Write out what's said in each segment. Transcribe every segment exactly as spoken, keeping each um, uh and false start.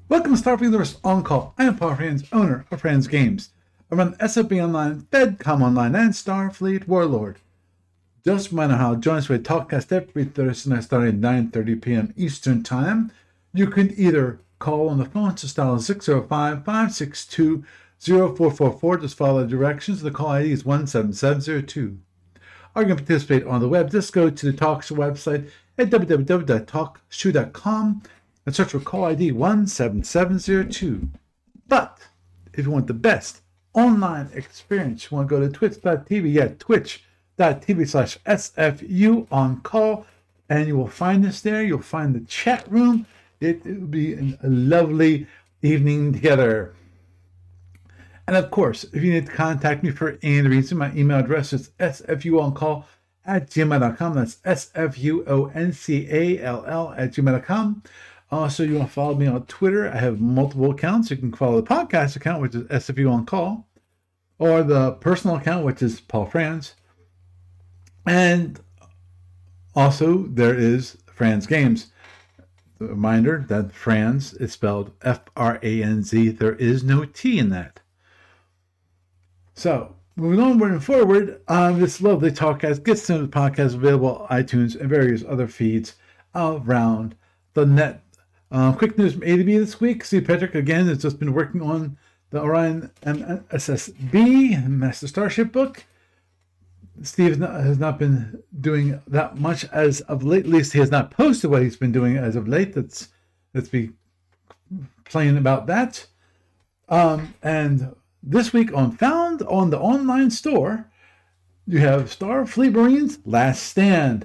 Welcome to Starfleet Universe On Call. I am Paul Franz, owner of Franz Games. I run S F B Online, FedCom Online, and Starfleet Warlord. Just a reminder how to join us for a talkcast every Thursday night starting at nine thirty p.m. Eastern Time. You can either call on the phone to dial six oh five, five six two, oh four four four. Just follow the directions. The call I D is one seven seven zero two. Or you can participate on the web. Just go to the TalkShoe website at w w w dot talk shoe dot com and search for call I D one seven seven zero two. But if you want the best online experience, you want to go to twitch dot t v, yeah, twitch dot t v slash S F U on call, and you will find us there. You'll find the chat room. It, it will be a lovely evening together. And of course, if you need to contact me for any reason, my email address is s f u on call at gmail dot com. That's S F U O N C A L L at gmail dot com. Also, you want to follow me on Twitter. I have multiple accounts. You can follow the podcast account, which is S F U on call, or the personal account, which is Paul Franz. And also, there is Franz Games. The reminder that Franz is spelled F R A N Z. There is no T in that. So, moving onward and forward, um, this lovely talkcast gets to the podcast available on iTunes and various other feeds around the net. Um, quick news from A to B this week. Steve Petrick, again, has just been working on the Orion M S S B, Master Starship book. Steve has not, has not been doing that much as of late. At least he has not posted what he's been doing as of late. Let's, let's be plain about that. Um, and this week on Found on the online store, you have Starfleet Marines Last Stand.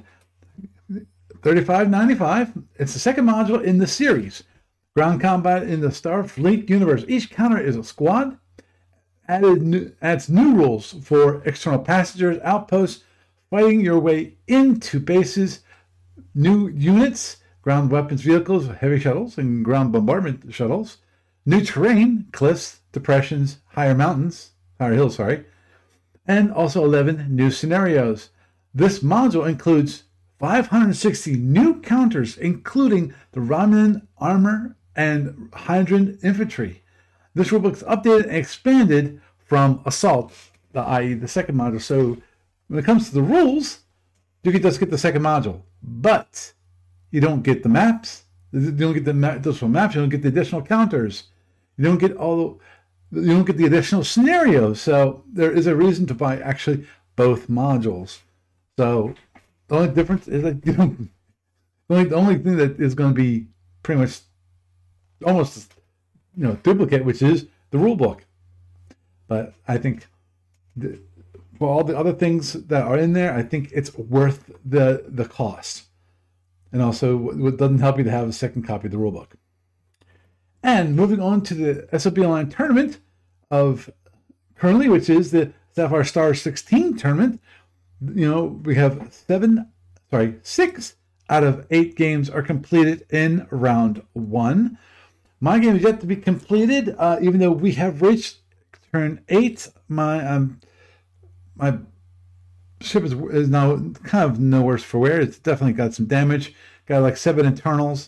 thirty-five ninety-five. It's the second module in the series. Ground combat in the Starfleet universe. Each counter is a squad. Added new, adds new rules for external passengers, outposts, fighting your way into bases, new units, ground weapons vehicles, heavy shuttles, and ground bombardment shuttles, new terrain, cliffs, depressions, higher mountains, higher hills, sorry, and also eleven new scenarios. This module includes five hundred sixty new counters, including the Romulan armor and Hydran infantry. This rulebook is updated and expanded from Assault, that is the second module. So when it comes to the rules, you can just get the second module, but you don't get the maps. You don't get the ma- additional maps. You don't get the additional counters. You don't get all. The, you don't get the additional scenarios. So there is a reason to buy actually both modules. So the only difference is that you don't. The only, the only thing that is going to be pretty much almost, you know, duplicate, which is the rule book. But I think the, for all the other things that are in there, I think it's worth the the cost. And also, it doesn't help you to have a second copy of the rule book. And moving on to the S F B Online tournament of currently, which is the Sapphire Star sixteen tournament. You know, we have seven, sorry, six out of eight games are completed in round one. My game is yet to be completed, uh, even though we have reached turn eight. My um, my ship is, is now kind of no worse for wear. It's definitely got some damage. Got like seven internals.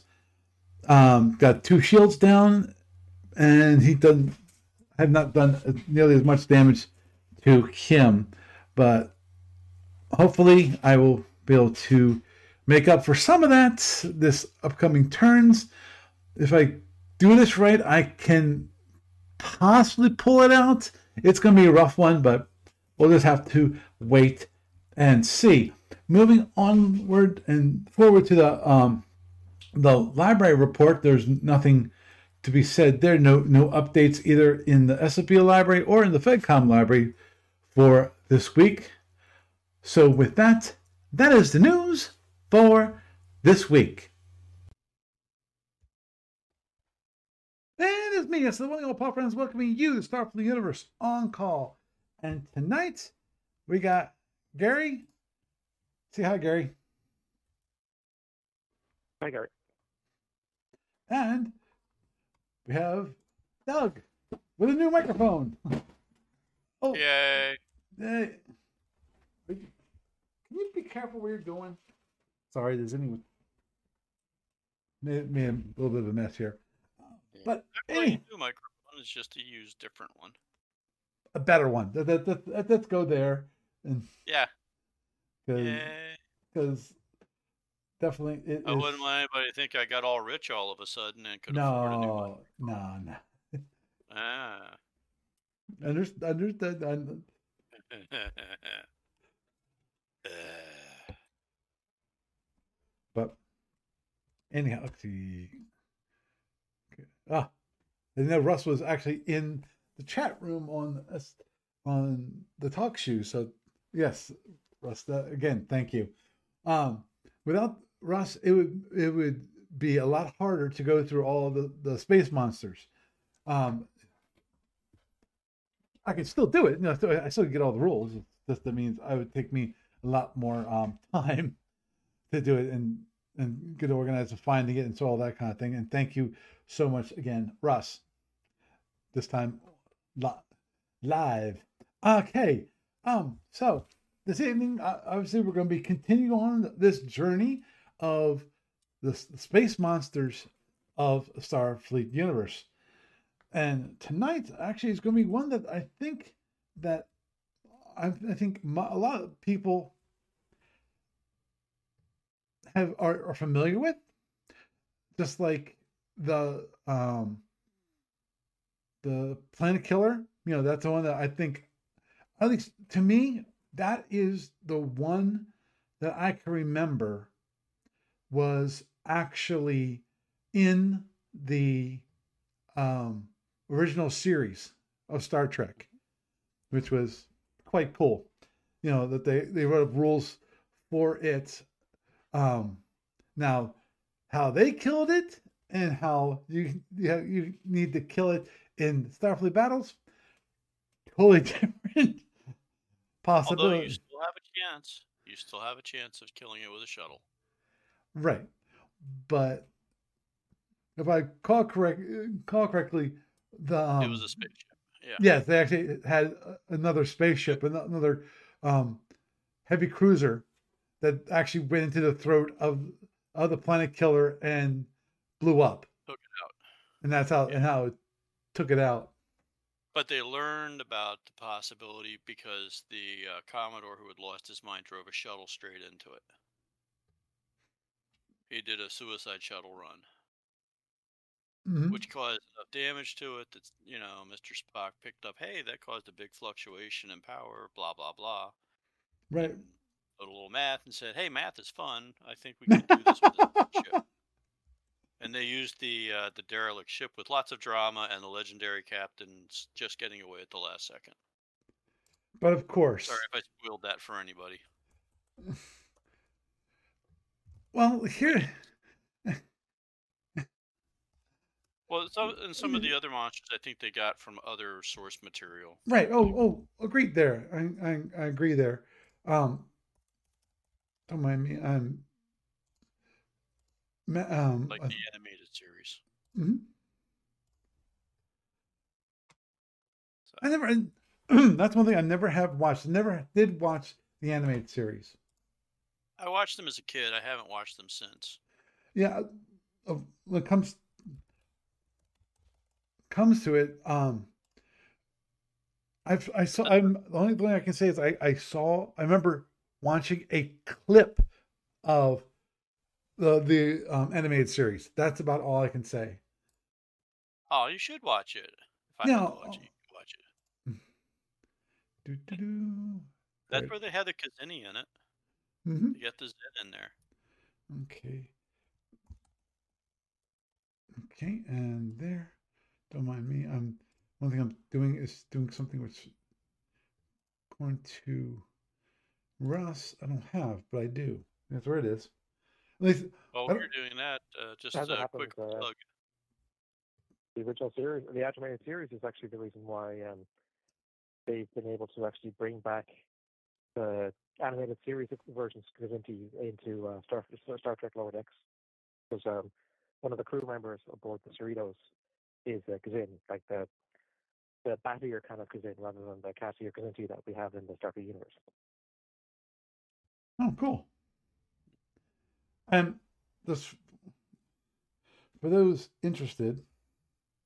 Um, got two shields down, and he doesn't have not done nearly as much damage to him. But hopefully, I will be able to make up for some of that this upcoming turns. If I do this right, I can possibly pull it out. It's going to be a rough one, but we'll just have to wait and see. Moving onward and forward to the um, the library report, there's nothing to be said there. No no updates either in the S F B library or in the FedCom library for this week. So with that, that is the news for this week. And it's me, it's the one old Paul Franz, welcoming you to Starfleet Universe On Call. And tonight, we got Gary. Say hi, Gary. Hi, Gary. And we have Doug with a new microphone. Oh, yay! Hey. Can you be careful where you're going? Sorry, there's anyone. Made, made a little bit of a mess here. Yeah. But Actually, any, you do microphone. It's just to use different one. a better one. That, that, that, that- let's go there, and Yeah. because Yay. because definitely it I is. wouldn't want anybody to think I got all rich all of a sudden and could afford a new No, microphone. no, no. Ah. Understood. Understood. But anyhow, let's see. Ah, I know Russ was actually in the chat room on us on the talk show. So yes, Russ. That, again, thank you. Um, without Russ, it would it would be a lot harder to go through all the the space monsters. Um, I could still do it. You know, so I still get all the rules. Just that means I would take me a lot more um, time to do it and and get organized and finding it and so all that kind of thing. And thank you so much again, Russ. This time live. Okay. Um. So this evening, uh, obviously, we're going to be continuing on this journey of the space monsters of Starfleet universe. And tonight actually is going to be one that I think that I, I think a lot of people have are, are familiar with, just like the um the Planet Killer. You know, that's the one that I think, at least to me, that is the one that I can remember was actually in the um, original series of Star Trek, which was quite cool. You know, that they, they wrote up rules for it. Um, now, how they killed it and how you you, you need to kill it in Starfleet battles, totally different Although you possibility. still have a chance. You still have a chance of killing it with a shuttle. Right. But if I call correct call correctly, the It was um, a spaceship. Yeah. yes, they actually had another spaceship, another um, heavy cruiser that actually went into the throat of of the Planet Killer and blew up, Took it out. and that's how Yeah. and how it took it out. But they learned about the possibility because the uh, Commodore who had lost his mind drove a shuttle straight into it. He did a suicide shuttle run. Mm-hmm. Which caused enough damage to it that, you know, Mister Spock picked up, hey, that caused a big fluctuation in power, blah, blah, blah. Right. And did a little math and said, hey, math is fun. I think we can do this with this ship. And they used the uh, the derelict ship with lots of drama and the legendary captains just getting away at the last second. But of course. Sorry if I spoiled that for anybody. Well, here. Well, some, and some of the other monsters I think they got from other source material. Right. Oh, oh, agreed there. I, I, I agree there. Um, don't mind me. I'm. Um, Like uh, the animated series. mm-hmm. So. I never. That's one thing I never have watched. I never did watch the animated series. I watched them as a kid. I haven't watched them since. Yeah, uh, when it comes comes to it, um, I've I saw. I'm the only thing I can say is I I saw. I remember watching a clip of the the um, animated series. That's about all I can say. Oh, you should watch it. If I had to Now, watch it, you could watch it. do, do, do. That's Right. where they had the Kazini in it. Mm-hmm. They got the Zen in there. Okay. Okay, and there. Don't mind me. Um, one thing I'm doing is doing something which going to Russ. I don't have, but I do. That's where it is. At least. While I we don't, are doing that, uh, just As it a quick happens, uh, plug. the original series, the animated series, is actually the reason why um, they've been able to actually bring back the animated series versions into into uh, Star Star Trek Lower Decks. Because um, one of the crew members aboard the Cerritos is uh, Kazin, like the the battier kind of Kazin, rather than the Cassier Kazinti that we have in the Starfleet universe. oh, cool. And this, for those interested,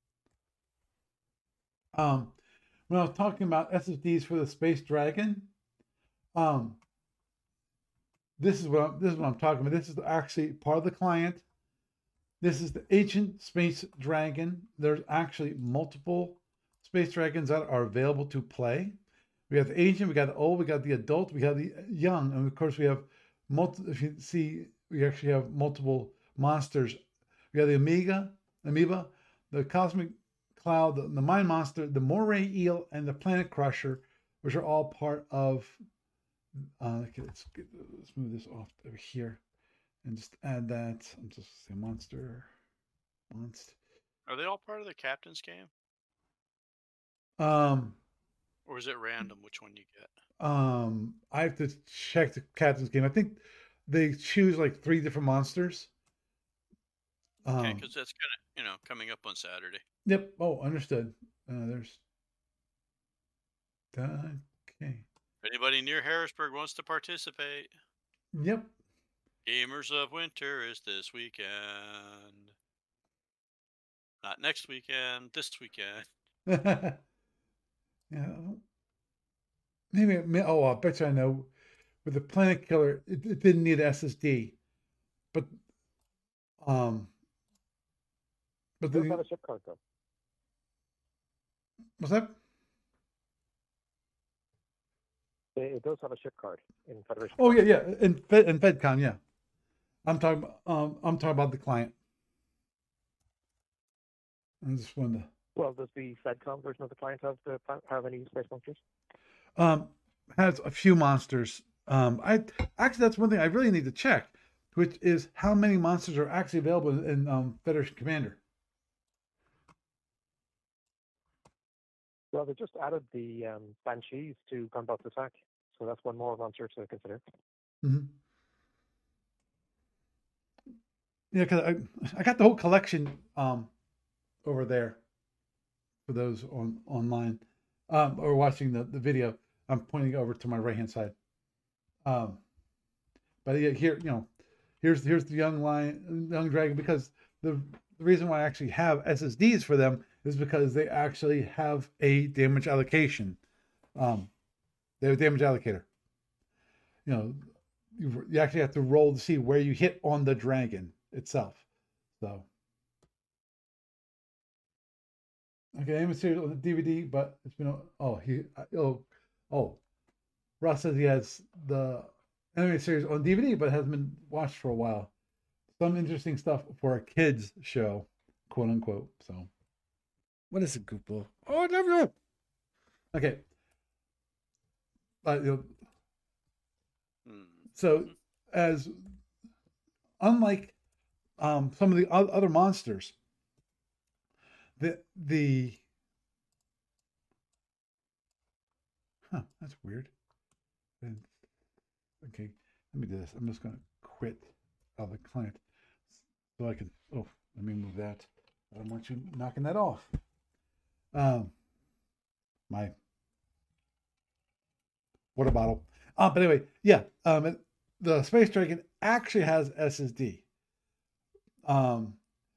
Um, when I was talking about S S Ds for the Space Dragon, um, this is what I'm, this is what I'm talking about. This is actually part of the client. This is the Ancient Space Dragon. There's actually multiple Space Dragons that are available to play. We have the ancient, we got the old, we got the adult, we got the young, and of course we have multi. If you see, we actually have multiple monsters. We got the Omega, Amoeba, the Cosmic Cloud, the, the Mind Monster, the Moray Eel, and the Planet Crusher, which are all part of. Uh, okay, let's get, let's move this off over here, and just add that. I'm just say monster, monster. Are they all part of the captain's game? Um. Or is it random which one you get? Um, I have to check the captain's game. I think they choose like three different monsters. Okay, Um, because that's kind of you know coming up on Saturday. Yep. Oh, understood. Uh, there's. Okay. If anybody near Harrisburg wants to participate, Yep. Gamers of Winter is this weekend. Not next weekend. This weekend. Yeah. Maybe. may- Oh, I bet you I know. With the Planet Killer, it, it didn't need S S D, but um, but It does the have a ship card though. what's that? It, it does have a ship card in Federation. Oh yeah, yeah. In Fed, in FedCon, yeah. I'm talking. about- Um, I'm talking about the client. I just wanted to. Well, does the FedCom version of the client have the have any space monsters? Um, has a few monsters. Um, I actually that's one thing I really need to check, which is how many monsters are actually available in, in um, Federation Commander. Well, they just added the um, Banshees to Combat Attack, so that's one more monster to consider. Mm-hmm. Yeah, because I I got the whole collection um over there for those on online um or watching the, the video. I'm pointing over to my right hand side. Um, but yeah, here you know, here's here's the young lion, young dragon because the the reason why I actually have S S Ds for them is because they actually have a damage allocation. Um, they have a damage allocator. You know, you, you actually have to roll to see where you hit on the dragon itself. So, okay, I'm serious on the D V D, but it's been oh he oh oh Ross says he has the animated series on D V D, but hasn't been watched for a while. Some interesting stuff for a kids show, quote unquote. So, what is it, Goofball? Oh, I never know. Okay, but you know, Hmm. so as unlike um, some of the o- other monsters, the the huh, that's weird. And, okay, let me do this. I'm just going to quit uh, the client so I can. Oh, let me move that. I don't want you knocking that off. Um, my water bottle. Uh, but anyway, yeah. Um, the Space Dragon actually has S S D. Um,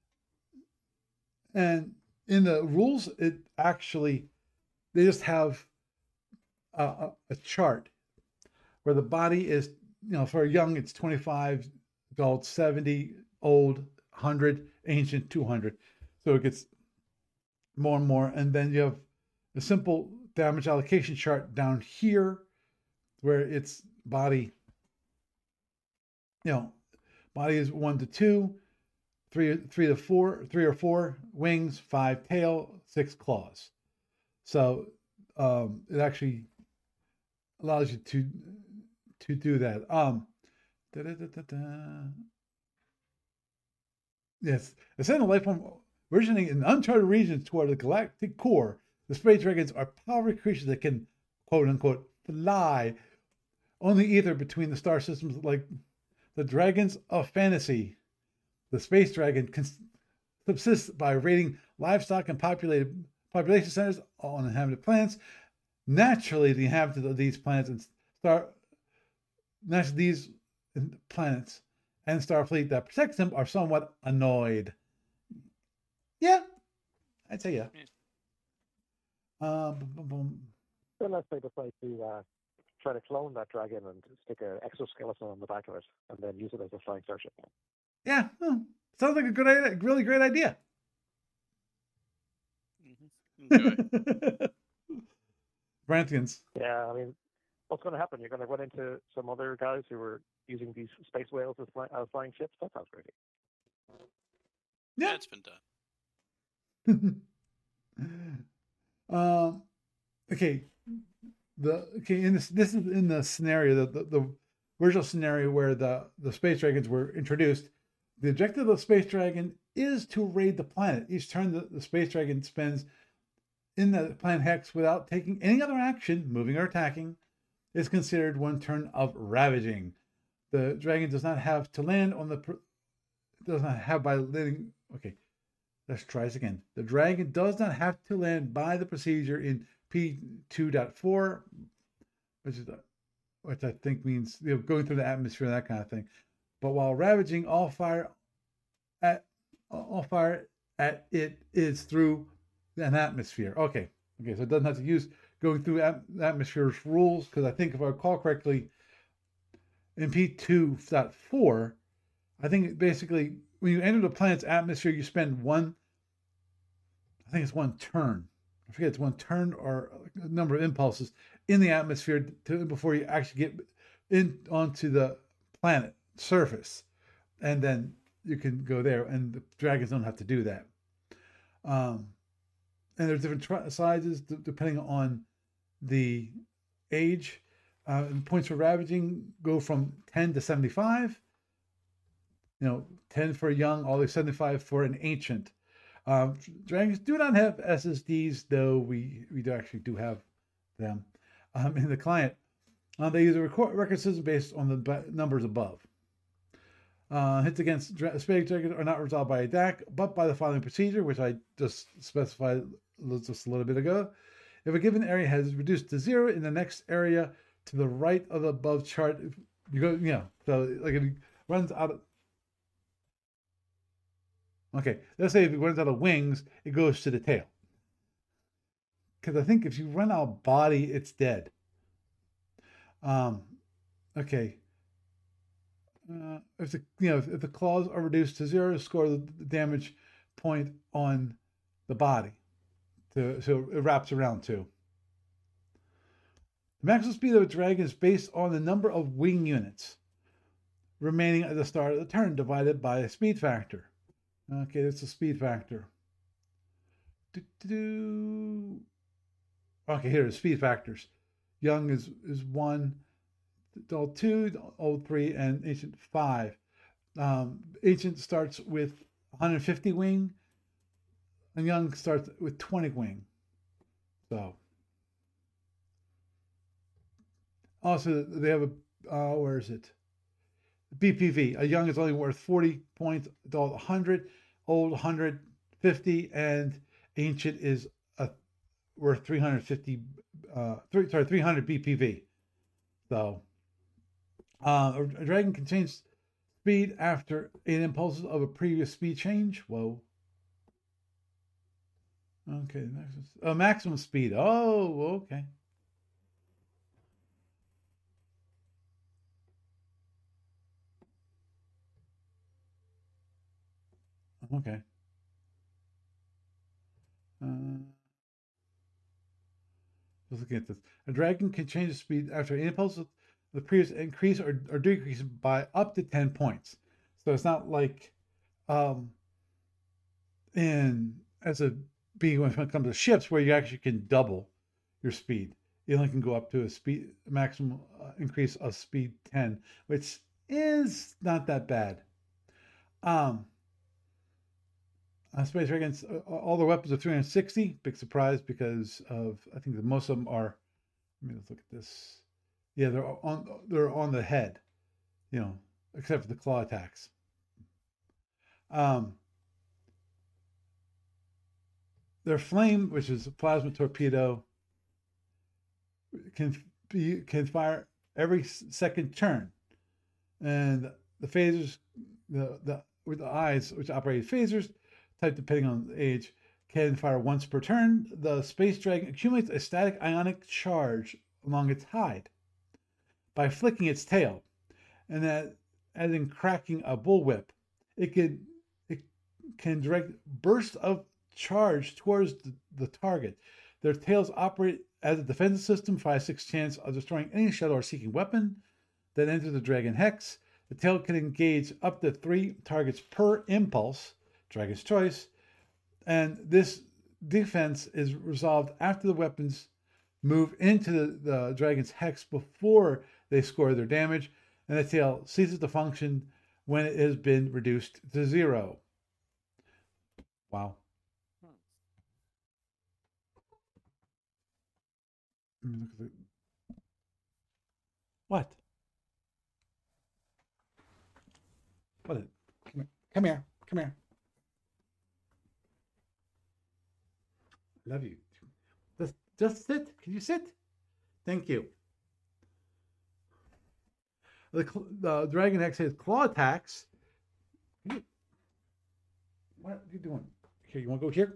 and in the rules, it actually they just have a, a, a chart where the body is, you know, for young it's twenty-five, adult seventy, old one hundred, ancient two hundred. So it gets more and more, and then you have a simple damage allocation chart down here where it's body, you know, body is one to two, three, three to four, three or four wings, five tail, six claws. So um, it actually allows you to to do that. Um, da, da, da, da, da. Yes, ascendant life form originating in uncharted regions toward the galactic core. The space dragons are powerful creatures that can, quote unquote, fly on the ether between the star systems like the dragons of fantasy. The space dragon can subsist by raiding livestock and populated population centers on inhabited planets. Naturally, the inhabitants of these planets and star naturally these planets and Starfleet that protects them are somewhat annoyed. Yeah, I'd say yeah. Uh, boom, boom, boom. Unless they decide to uh, try to clone that dragon and stick an exoskeleton on the back of it and then use it as a flying starship. Yeah, well, sounds like a good idea, really great idea. Mm-hmm. Okay. Brantigans. Yeah, I mean, what's going to happen? You're going to run into some other guys who are using these space whales as, fly, as flying ships? That sounds great. Yeah, yeah, it's been done. um, okay. The okay in this this is in the scenario the, the the original scenario where the the space dragons were introduced. The objective of the space dragon is to raid the planet. Each turn the, the space dragon spends in the planet hex without taking any other action, moving or attacking, is considered one turn of ravaging. The dragon does not have to land on the does not have by landing. Okay, let's try this again. The dragon does not have to land by the procedure in P two point four, which is which I think means, you know, going through the atmosphere and that kind of thing. But while ravaging, all fire at all fire at it is through an atmosphere. Okay, okay, so it doesn't have to use going through at, atmosphere's rules, because I think if I recall correctly, in P two point four, I think basically when you enter the planet's atmosphere, you spend one. I think it's one turn. I forget it's one turn or a number of impulses in the atmosphere to, before you actually get in onto the planet surface, and then you can go there. And the dragons don't have to do that. Um, and there's different tri- sizes d- depending on the age. Uh, and points for ravaging go from ten to seventy-five. You know, ten for a young, all the way seventy-five for an ancient. Um, dragons do not have S S Ds, though we we do actually do have them um, in the client. Uh, they use a record, record system based on the b- numbers above. Uh, hits against dra- space dragons are not resolved by a D A C, but by the following procedure, which I just specified just a little bit ago. If a given area has reduced to zero, in the next area to the right of the above chart, you go, you know, so like if it runs out of. Okay, let's say if it runs out of wings, it goes to the tail. Because I think if you run out of body, it's dead. Um, okay. Uh, if the you know if, if the claws are reduced to zero, score the, the damage point on the body. To, so it wraps around too. The maximum speed of a dragon is based on the number of wing units remaining at the start of the turn divided by a speed factor. Okay, that's a speed factor. Do-do-do. Okay, here are the speed factors. Young is, is one, adult two, old three, and ancient five. Um, ancient starts with one hundred fifty wing, and young starts with twenty wing. So, also they have a uh, where is it? B P V. A young is only worth forty points, adult one hundred, old one hundred fifty, and ancient is a, worth three hundred fifty. Uh, three, sorry, three hundred B P V. So, uh, a, a dragon can change speed after eight impulses of a previous speed change. Whoa. Okay, maximum, uh, maximum speed. Oh, okay. Okay. Uh, let's look at this. A dragon can change the speed after an impulse of the previous increase or, or decrease by up to ten points. So it's not like um, in as a being when it comes to ships where you actually can double your speed. You only can go up to a speed maximum uh, increase of speed ten, which is not that bad. Um, Uh, Space Dragons, uh, all their weapons are three hundred sixty. Big surprise because of I think that most of them are. Let me let's look at this. Yeah, they're on they're on the head, you know, except for the claw attacks. Um, their flame, which is a plasma torpedo, can be can fire every second turn, and the phasers, the the with the eyes which operate phasers. Type depending on the age, can fire once per turn. The Space Dragon accumulates a static ionic charge along its hide by flicking its tail, and that, as in cracking a bullwhip, it can it can direct bursts of charge towards the, the target. Their tails operate as a defensive system, five six chance of destroying any shuttle or seeking weapon that enters the Dragon Hex. The tail can engage up to three targets per impulse, Dragon's Choice, and this defense is resolved after the weapons move into the, the Dragon's Hex before they score their damage, and the tail ceases to function when it has been reduced to zero. Wow. Look at the... What? What is it? Come here. Come here. Come here. Love you. Just, just sit. Can you sit? Thank you. The, the Dragon Hex has claw attacks. What are you doing? Here, you want to go here?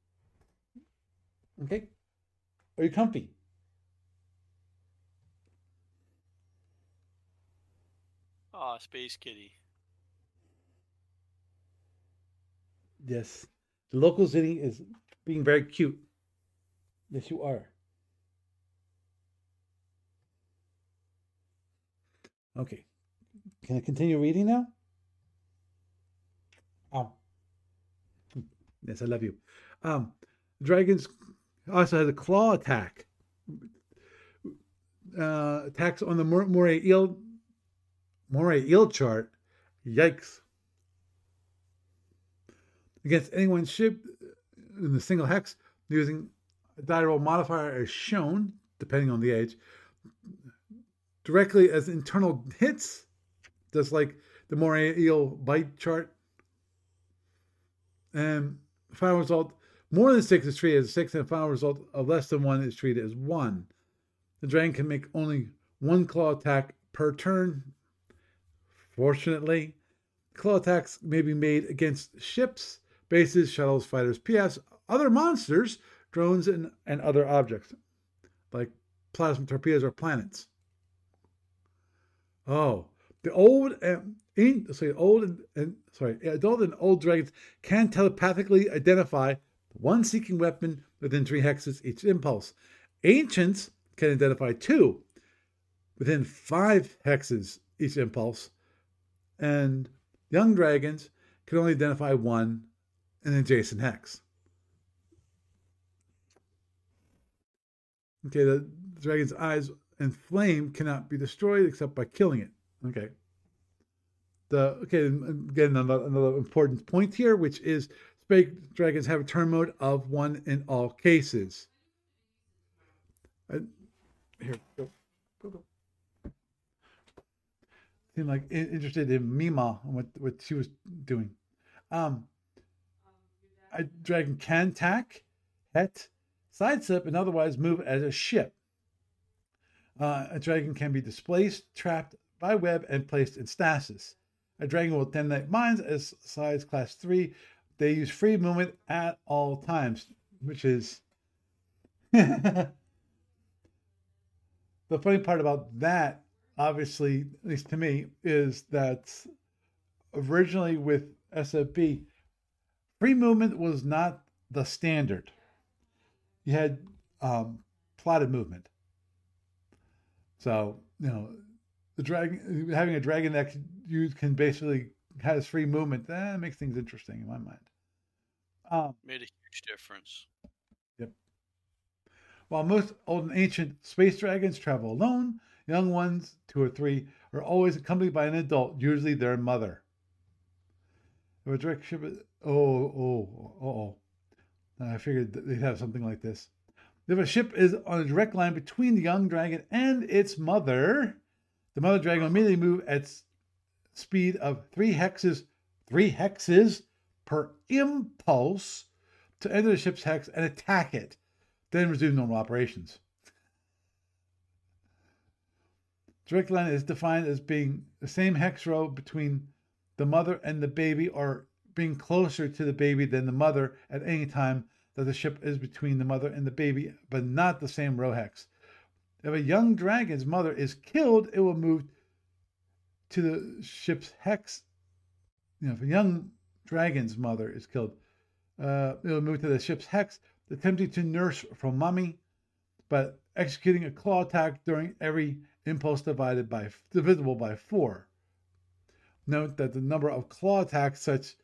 Okay. Are you comfy? Aw, Space Kitty. Yes. The local city is being very cute. Yes, you are. Okay. Can I continue reading now? Oh. Yes, I love you. Um, dragons also has a claw attack. Uh, attacks on the Moray Eel Moray Eel chart. Yikes. Against anyone's ship in the single hex using a die roll modifier as shown, depending on the age, directly as internal hits, just like the Moray Eel bite chart. And final result, more than six is treated as six, and final result of less than one is treated as one. The dragon can make only one claw attack per turn. Fortunately, claw attacks may be made against ships, bases, shuttles, fighters, P Fs, other monsters, drones, and, and other objects, like plasma torpedoes or planets. Oh, the old and sorry, old and, and sorry, adult and old dragons can telepathically identify one seeking weapon within three hexes each impulse. Ancients can identify two within five hexes each impulse, and young dragons can only identify one in an adjacent hex. Okay, the dragon's eyes and flame cannot be destroyed except by killing it. Okay. The okay again another, another important point here, which is space dragons have a turn mode of one in all cases. I, here, go, go, go. Seemed like interested in Mima and what what she was doing. Um, a dragon can attack, het, sidestep, and otherwise move as a ship. Uh, a dragon can be displaced, trapped by web, and placed in stasis. A dragon will detonate mines as size class three. They use free movement at all times, which is the funny part about that, obviously, at least to me, is that originally with S F B, free movement was not the standard. You had um, plotted movement. So, you know, the dragon having a dragon that you can basically has free movement, that makes things interesting in my mind. Um, Made a huge difference. Yep. While most old and ancient space dragons travel alone, young ones, two or three, are always accompanied by an adult, usually their mother. If a direct ship, oh, oh, oh, oh. I figured they'd have something like this. If a ship is on a direct line between the young dragon and its mother, the mother dragon will immediately move at speed of three hexes, three hexes per impulse to enter the ship's hex and attack it, then resume normal operations. Direct line is defined as being the same hex row between the mother and the baby, or being closer to the baby than the mother at any time that the ship is between the mother and the baby, but not the same row hex. If a young dragon's mother is killed, it will move to the ship's hex. You know, if a young dragon's mother is killed, uh, it will move to the ship's hex, attempting to nurse from mommy, but executing a claw attack during every impulse divided by divisible by four. Note that the number of claw attacks such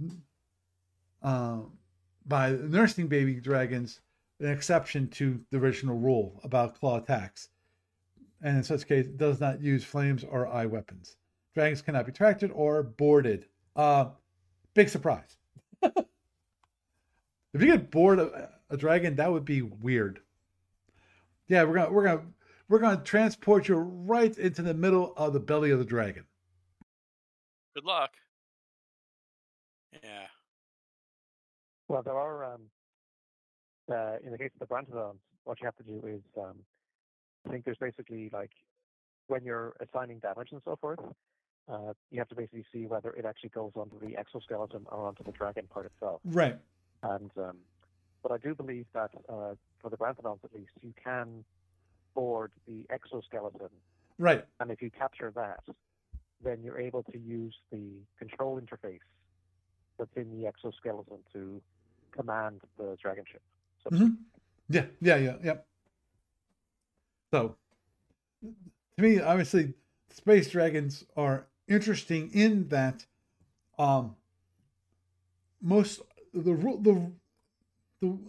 uh, by nursing baby dragons an exception to the original rule about claw attacks, and in such case it does not use flames or eye weapons. Dragons cannot be tracted or boarded. Uh, big surprise. If you get bored of a dragon, that would be weird. Yeah, we're gonna we're gonna we're gonna transport you right into the middle of the belly of the dragon. Good luck. Yeah. Well, there are, um, uh, in the case of the Brantodons, what you have to do is, um, I think there's basically like, when you're assigning damage and so forth, uh, you have to basically see whether it actually goes onto the exoskeleton or onto the dragon part itself. Right. And, um, but I do believe that uh, for the Brantodons at least, you can board the exoskeleton. Right. And if you capture that, then you're able to use the control interface that's in the exoskeleton to command the dragon ship. So mm-hmm. Yeah, yeah, yeah, yeah. So, to me, obviously, space dragons are interesting in that um, most the the the,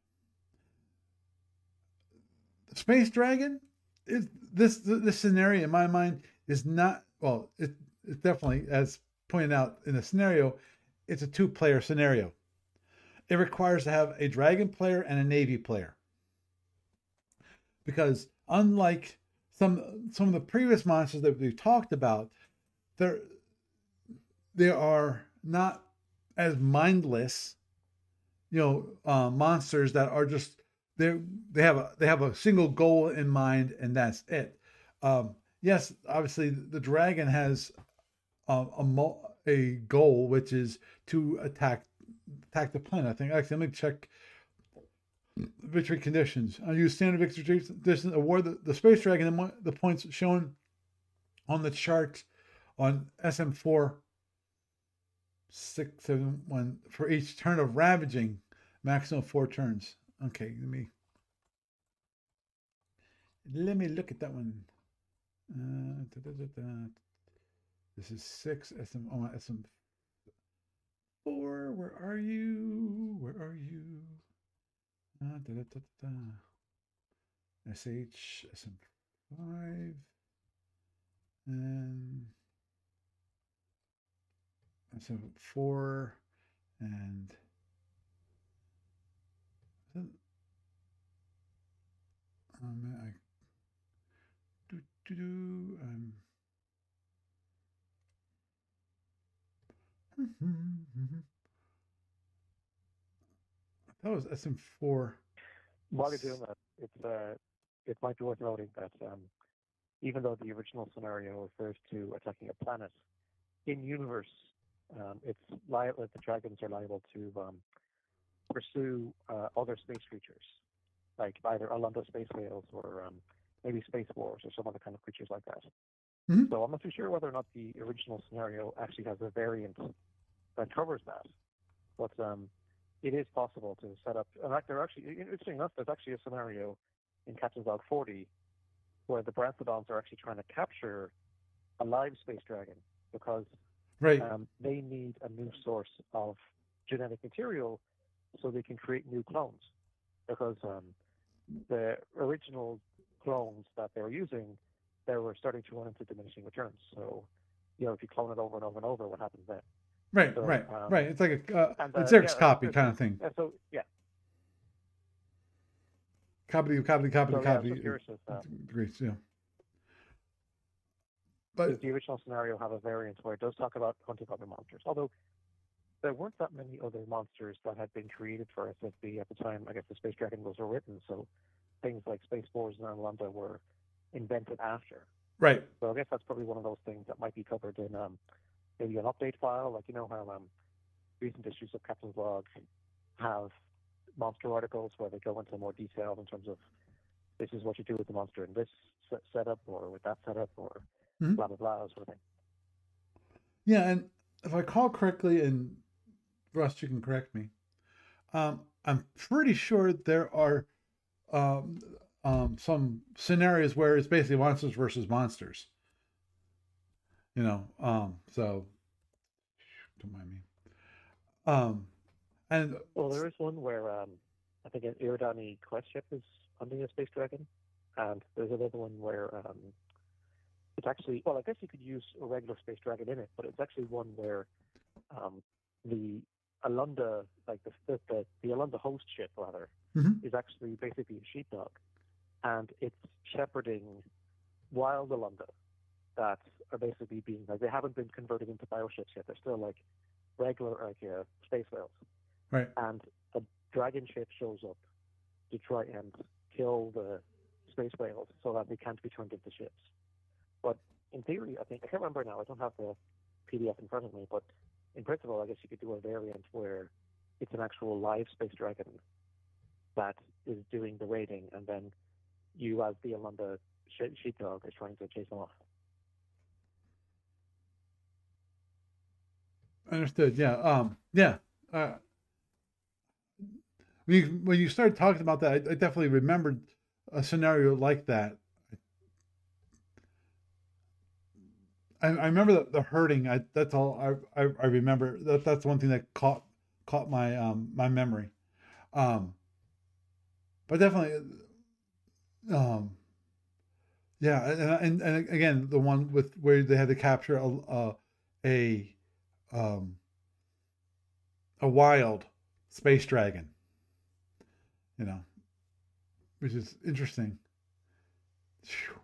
the space dragon is this this scenario in my mind is not well. It it's definitely, as pointed out in the scenario, it's a two-player scenario. It requires to have a dragon player and a navy player, because unlike some some of the previous monsters that we've talked about, there they are not as mindless, you know, uh, monsters that are just they they have a they have a single goal in mind and that's it. Um, yes, obviously the dragon has a, a a goal, which is to attack attack the planet. I think actually let me check victory conditions. I use standard victory distance. Award the, the space dragon and the points shown on the chart on S M four six seven one for each turn of ravaging, maximum four turns. Okay, let me let me look at that one. Uh, da, da, da, da. This is six S M. Oh, S M four. Where are you? Where are you? Uh, da, da, da, da. S H S M five and S M four and um, I do do do um. That was S M four. While you're doing that, it's uh, it might be worth noting that um, even though the original scenario refers to attacking a planet, in universe, um, it's liable. The dragons are liable to um, pursue uh, other space creatures, like either Orlando space whales or um, maybe space wars or some other kind of creatures like that. Mm-hmm. So I'm not too sure whether or not the original scenario actually has a variant that covers that, but um, it is possible to set up. In fact, there actually, interesting enough, there's actually a scenario in Captain's Log forty where the Brantodons are actually trying to capture a live space dragon because right. um, they need a new source of genetic material so they can create new clones. Because um, the original clones that they were using, they were starting to run into diminishing returns. So, you know, if you clone it over and over and over, what happens then? Right, so, right, um, right. It's like a uh, and, it's uh, Eric's yeah, copy it's, kind of thing. Yeah, so yeah. Copy, copy, copy, So, copy. Yeah, I'm curious if, uh, Great, yeah. But does the original scenario have a variant where it does talk about hunting other monsters? Although there weren't that many other monsters that had been created for S F B at the time. I guess the Space Dragon was written, so things like Space Boars and Orlando were invented after. right. So I guess that's probably one of those things that might be covered in um, maybe an update file, like you know how um, recent issues of Captain's Log have monster articles where they go into more detail in terms of this is what you do with the monster in this set- setup or with that setup or Mhm. blah blah blah sort of thing. Yeah, and if I recall correctly, and Russ, you can correct me. Um, I'm pretty sure there are um, um, some scenarios where it's basically monsters versus monsters. You know, um, so don't mind me. Um, and Well, there is one where um, I think an Iridani quest ship is hunting a space dragon, and there's another one where um, it's actually well, I guess you could use a regular space dragon in it, but it's actually one where um, the Alunda, like the the the, the Alunda host ship rather, Mhm. is actually basically a sheepdog, and it's shepherding wild Alunda that are basically being like they haven't been converted into bioships yet. They're still like regular like uh, space whales, right, and a dragon ship shows up to try and kill the space whales so that they can't be turned into ships. But in theory, I think I can't remember now. I don't have the P D F in front of me, but in principle, I guess you could do a variant where it's an actual live space dragon that is doing the raiding, and then you, as the Alunda sh- sheepdog, is trying to chase them off. understood. Yeah, um, yeah. Uh, when you, when you started talking about that, I, I definitely remembered a scenario like that. I, I remember the, the hurting. I that's all I, I, I remember. That that's one thing that caught caught my um my memory. Um, but definitely, um, yeah, and, and and again, the one with where they had to capture a a, a um a wild space dragon, you know, which is interesting. Phew.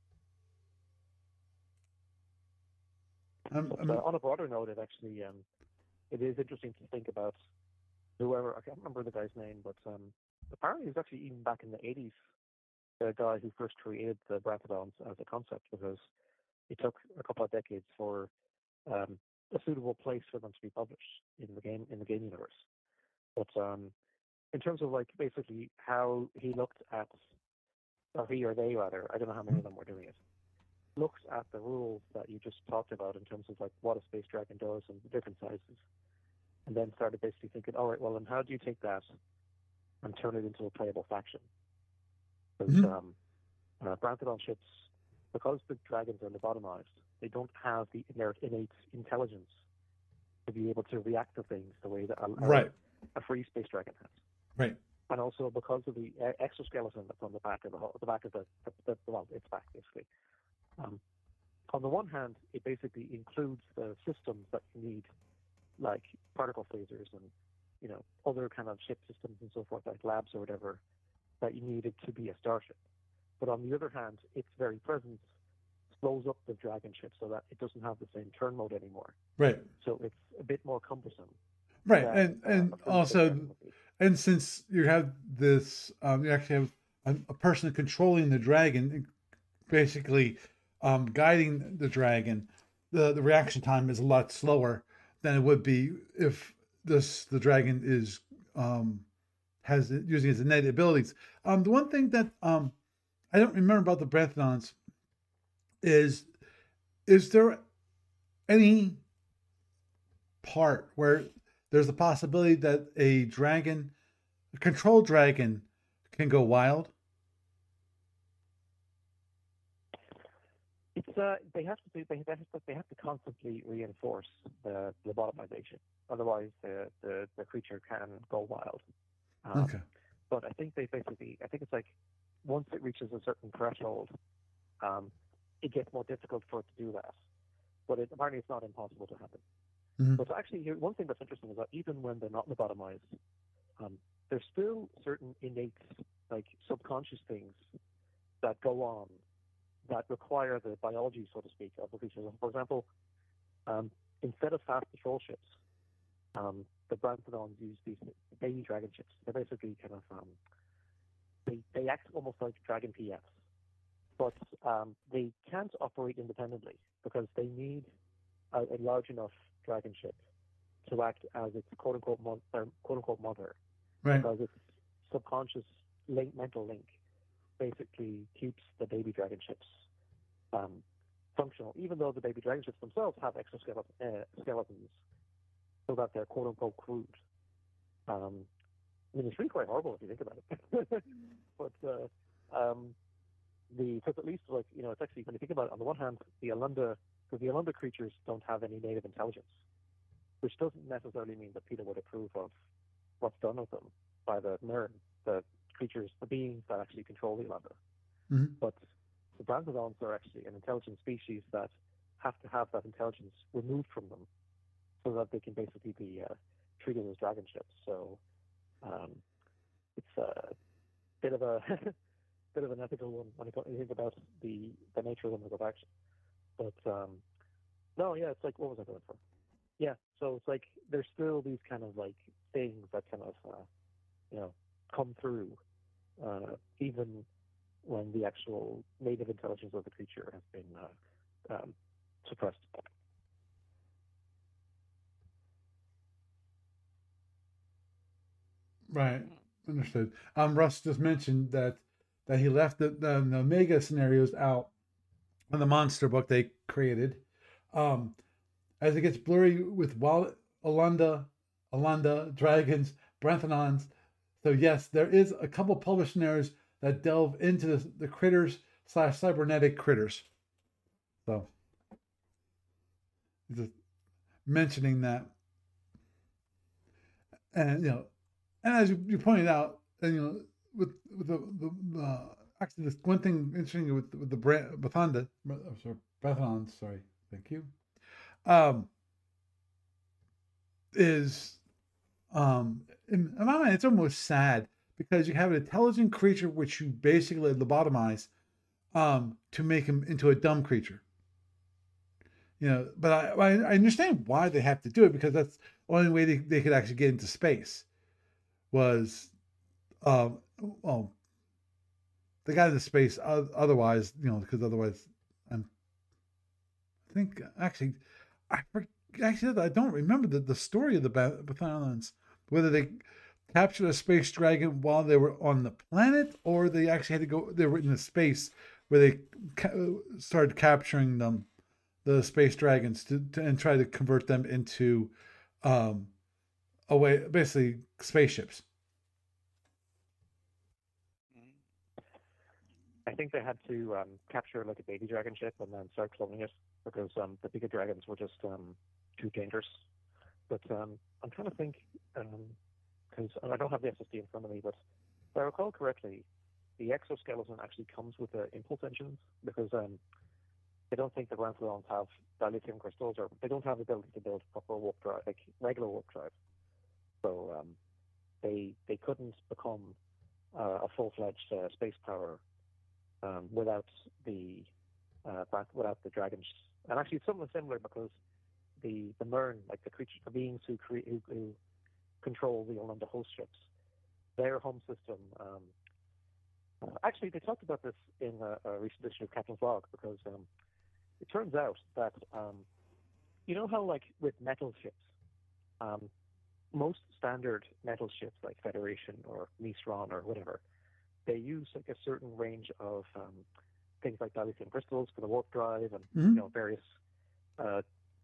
I'm, But I'm, uh, on a broader note, it actually um, it is interesting to think about whoever I can't remember the guy's name, but um, apparently it was actually even back in the eighties the guy who first created the Brathidons as a concept because it took a couple of decades for um, a suitable place for them to be published in the game in the game universe. But um, in terms of like basically how he looked at, or he or they rather, I don't know how many of them were doing it, looked at the rules that you just talked about in terms of like what a space dragon does and the different sizes, and then started basically thinking, all right, well, then how do you take that and turn it into a playable faction? Because Mhm. um, uh, Branthidon ships, because the dragons are lobotomized, they don't have the innate, innate intelligence to be able to react to things the way that a, right, a, a free space dragon has. right, And also because of the uh, exoskeleton that's on the back of the, the back of the, the, the well, its back basically. Um, on the one hand, it basically includes the systems that you need, like particle phasers and you know other kind of ship systems and so forth, like labs or whatever, that you needed to be a starship. But on the other hand, its very presence slows up the dragon ship so that it doesn't have the same turn mode anymore. right, So it's a bit more cumbersome. right, Than, and uh, and a free space also, dragon would be. and since you have this, um, you actually have a, a person controlling the dragon, basically um, guiding the dragon. The the reaction time is a lot slower than it would be if this the dragon is um, has using its innate abilities. Um, the one thing that um, I don't remember about the Brethidons is is there any part where there's a possibility that a dragon, a control dragon, can go wild? It's uh, they have to do they, they have to they have to constantly reinforce the lobotomization. Otherwise, the, the, the creature can go wild. Um, Okay. But I think they basically I think it's like once it reaches a certain threshold, um, it gets more difficult for it to do that. But it, apparently, it's not impossible to happen. Mm-hmm. But actually, here, one thing that's interesting is that even when they're not lobotomized, um, there's still certain innate, like subconscious things that go on that require the biology, so to speak, of the creature. For example, um, instead of fast patrol ships, um, the Branthidons use these baby dragon ships. They're basically kind of um, they they act almost like dragon P Fs, but um, they can't operate independently because they need a, a large enough dragon ship to act as its quote unquote mo- uh, quote unquote mother, Right. because its subconscious link, mental link basically keeps the baby dragon ships um, functional, even though the baby dragon ships themselves have exoskeletons, uh, skeletons, so that they're quote unquote crude. Um, I mean, it's really quite horrible if you think about it. but uh, um, the because at least like you know, it's actually when you think about it, on the one hand, the Alunda, because the Alunda creatures don't have any native intelligence, which doesn't necessarily mean that Peter would approve of what's done with them by the Mirren, the creatures, the beings that actually control the Alunda. Mm-hmm. But the Branthodons are actually an intelligent species that have to have that intelligence removed from them so that they can basically be uh, treated as dragon ships. So um, it's a bit of a bit of an ethical one when you think about the, the nature of them as of action. But um, no, yeah, it's like, what was I going for? Yeah, so it's like there's still these kind of like things that kind of uh, you know come through uh, even when the actual native intelligence of the creature has been uh, um, suppressed. Right. Understood. Um, Russ just mentioned that that he left the, the, the Omega scenarios out in the monster book they created. Um, as it gets blurry with Wal- Alunda, Alunda, dragons, Branthonons. So yes, there is a couple published scenarios that delve into the, the critters slash cybernetic critters. So just mentioning that, and you know, and as you, you pointed out, and you know, with with the, the uh, actually this one thing interesting with with the brand Bathanda, sorry, Brathonons, sorry, thank you, um, is um, in, in my mind, it's almost sad because you have an intelligent creature which you basically lobotomize um, to make him into a dumb creature. You know, but I, I understand why they have to do it because that's the only way they, they could actually get into space was, um, well, they got into space otherwise, you know, because otherwise, I'm, I think actually, I actually I don't remember the, the story of the Bathanians, whether they captured a space dragon while they were on the planet or they actually had to go, they were in the space where they ca- started capturing them. The space dragons to, to and try to convert them into um away basically spaceships. I think they had to um, capture like a baby dragon ship and then start cloning it because um, the bigger dragons were just um, too dangerous. But um, I'm trying to think because um, I don't have the S S D in front of me, but if I recall correctly, the exoskeleton actually comes with the impulse engines because um, I don't think the Branthodons have dilithium crystals, or they don't have the ability to build proper warp drive, like regular warp drive. So um, they they couldn't become uh, a full-fledged uh, space power um, without the uh, without the dragons. And actually, it's something similar because the the Mirren, like the creature, the beings who create who, who control the Alunda host ships, their home system. Um, uh, actually, they talked about this in a, a recent issue of Captain's Log because. Um, It turns out that um, you know how like with metal ships, um, most standard metal ships like Federation or Nisron or whatever, they use like a certain range of um, things like dilithium crystals for the warp drive and mm-hmm. you know various uh,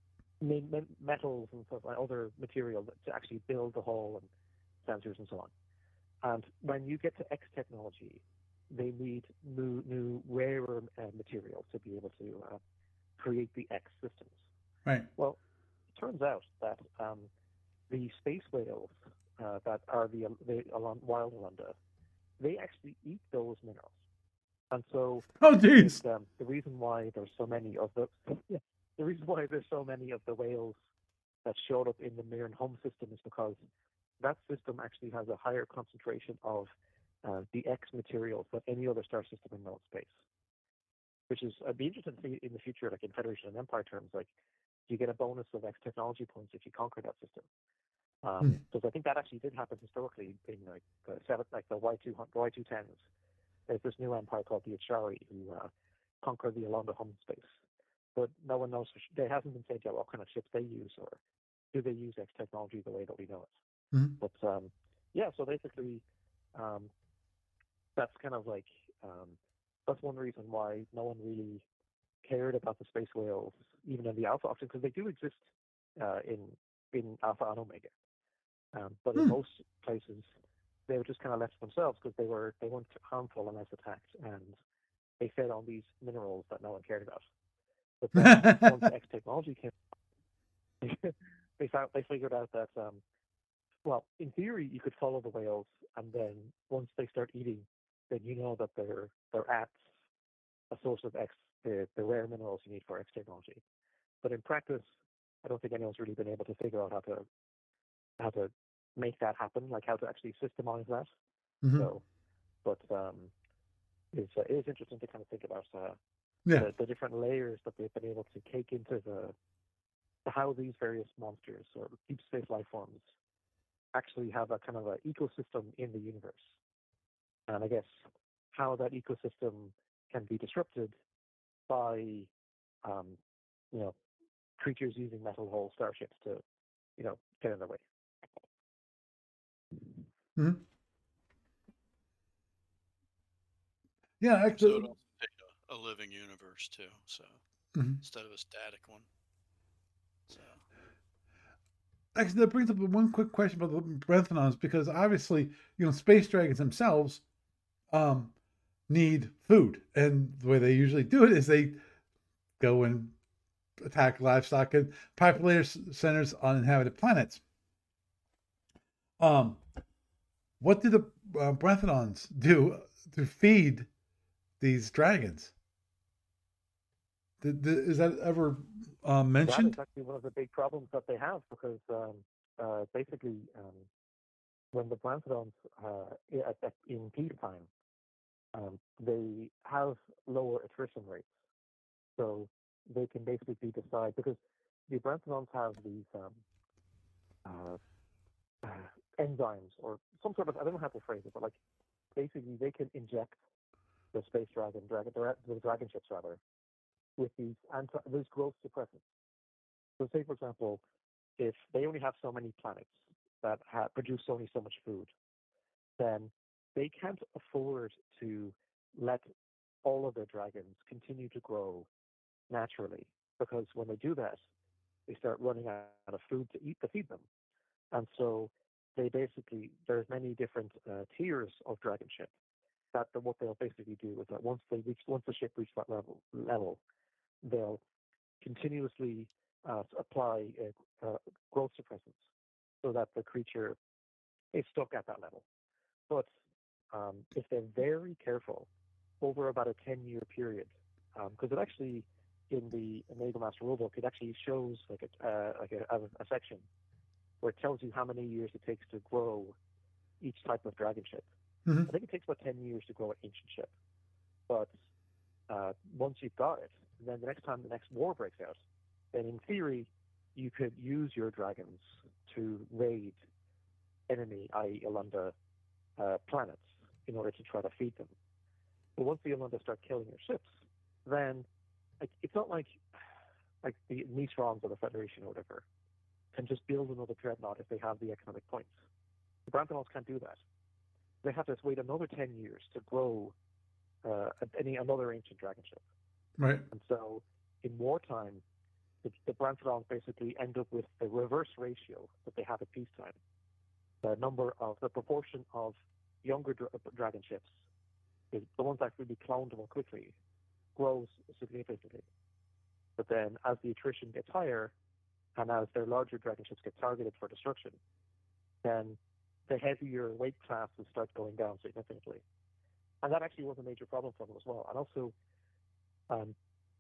metals and stuff like other material to actually build the hull and sensors and so on. And when you get to X technology, they need new, new rarer uh, material to be able to uh, create the X systems. Right. Well, it turns out that um, the space whales uh, that are the, the wild Alunda, they actually eat those minerals. And so oh, geez. um, the reason why there's so many of the yeah, the reason why there's so many of the whales that showed up in the Mirren home system is because that system actually has a higher concentration of uh, the X materials than any other star system in known space. Which is, I'd be interested to see in the future, like in Federation and Empire terms, like you get a bonus of X technology points if you conquer that system. Because um, mm. I think that actually did happen historically in like the seven, like the Y two Y two tens. There's this new empire called the Achari who uh, conquered the Alunda home space, but no one knows. There hasn't been said yet what kind of ships they use or do they use X technology the way that we know it. Mm. But um, yeah, so basically, um, that's kind of like um, that's one reason why no one really cared about the space whales, even in the alpha auction, because they do exist uh, in in alpha and omega. Um, but in Hmm. most places, they were just kind of left to themselves because they were they weren't harmful unless attacked, and they fed on these minerals that no one cared about. But then once X technology came, they found they figured out that um, well, in theory, you could follow the whales, and then once they start eating, then you know that they're they're at a source of X, the, the rare minerals you need for X technology. But in practice, I don't think anyone's really been able to figure out how to how to make that happen, like how to actually systemize that. hmm So, but um, it's uh, it is interesting to kind of think about uh, Yeah. the the different layers that they've been able to cake into the how these various monsters or deep space life forms actually have a kind of an ecosystem in the universe. And I guess how that ecosystem can be disrupted by, um, you know, creatures using metal hull starships to, you know, get in their way. hmm Yeah. So it Actually, also takes a, a living universe too. So mhm. instead of a static one. So Actually, that brings up one quick question about the Brethonons, because obviously, you know, space dragons themselves um, need food, and the way they usually do it is they go and attack livestock and population centers on inhabited planets. Um, what do the uh, Brethonons do to feed these dragons? Did, did, is that ever uh, That is mentioned? actually one of the big problems that they have because um, uh, basically um, when the Branthodons uh, at, at, in peacetime, um, they have lower attrition rates. So they can basically decide because the Branthodons have these um, uh, uh, enzymes or some sort of, I don't know how to phrase it, but like basically they can inject the space dragon, dragon the dragon ships rather, with these anti, these growth suppressants. So say for example, if they only have so many planets that have, produce only so much food, then they can't afford to let all of their dragons continue to grow naturally because when they do that, they start running out of food to eat to feed them, and so they basically there's many different uh, tiers of dragon ship that the, what they'll basically do is that once they reach once the ship reaches that level level they'll continuously uh, apply uh, uh, growth suppressants so that the creature is stuck at that level. But um, if they're very careful over about a ten year period, because um, it actually in the Omega Master rulebook it actually shows like a uh, like a, a, a section where it tells you how many years it takes to grow each type of dragon ship. Mm-hmm. I think it takes about ten years to grow an ancient ship. But uh, once you've got it, then the next time the next war breaks out, then in theory, you could use your dragons to raid enemy, that is. Alunda, uh, planets in order to try to feed them. But once the Alunda start killing your ships, then like, it's not like like the Neutron's or the Federation or whatever can just build another dreadnought if they have the economic points. The Brantonals can't do that. They have to wait another ten years to grow uh, any another ancient dragon ship. Right. And so in wartime, the, the Brantodons basically end up with the reverse ratio that they have at peacetime. The number of, the proportion of younger dra- dragon ships, is the ones that really cloned more quickly, grows significantly. But then as the attrition gets higher, and as their larger dragon ships get targeted for destruction, then the heavier weight classes start going down significantly. And that actually was a major problem for them as well. And also, um,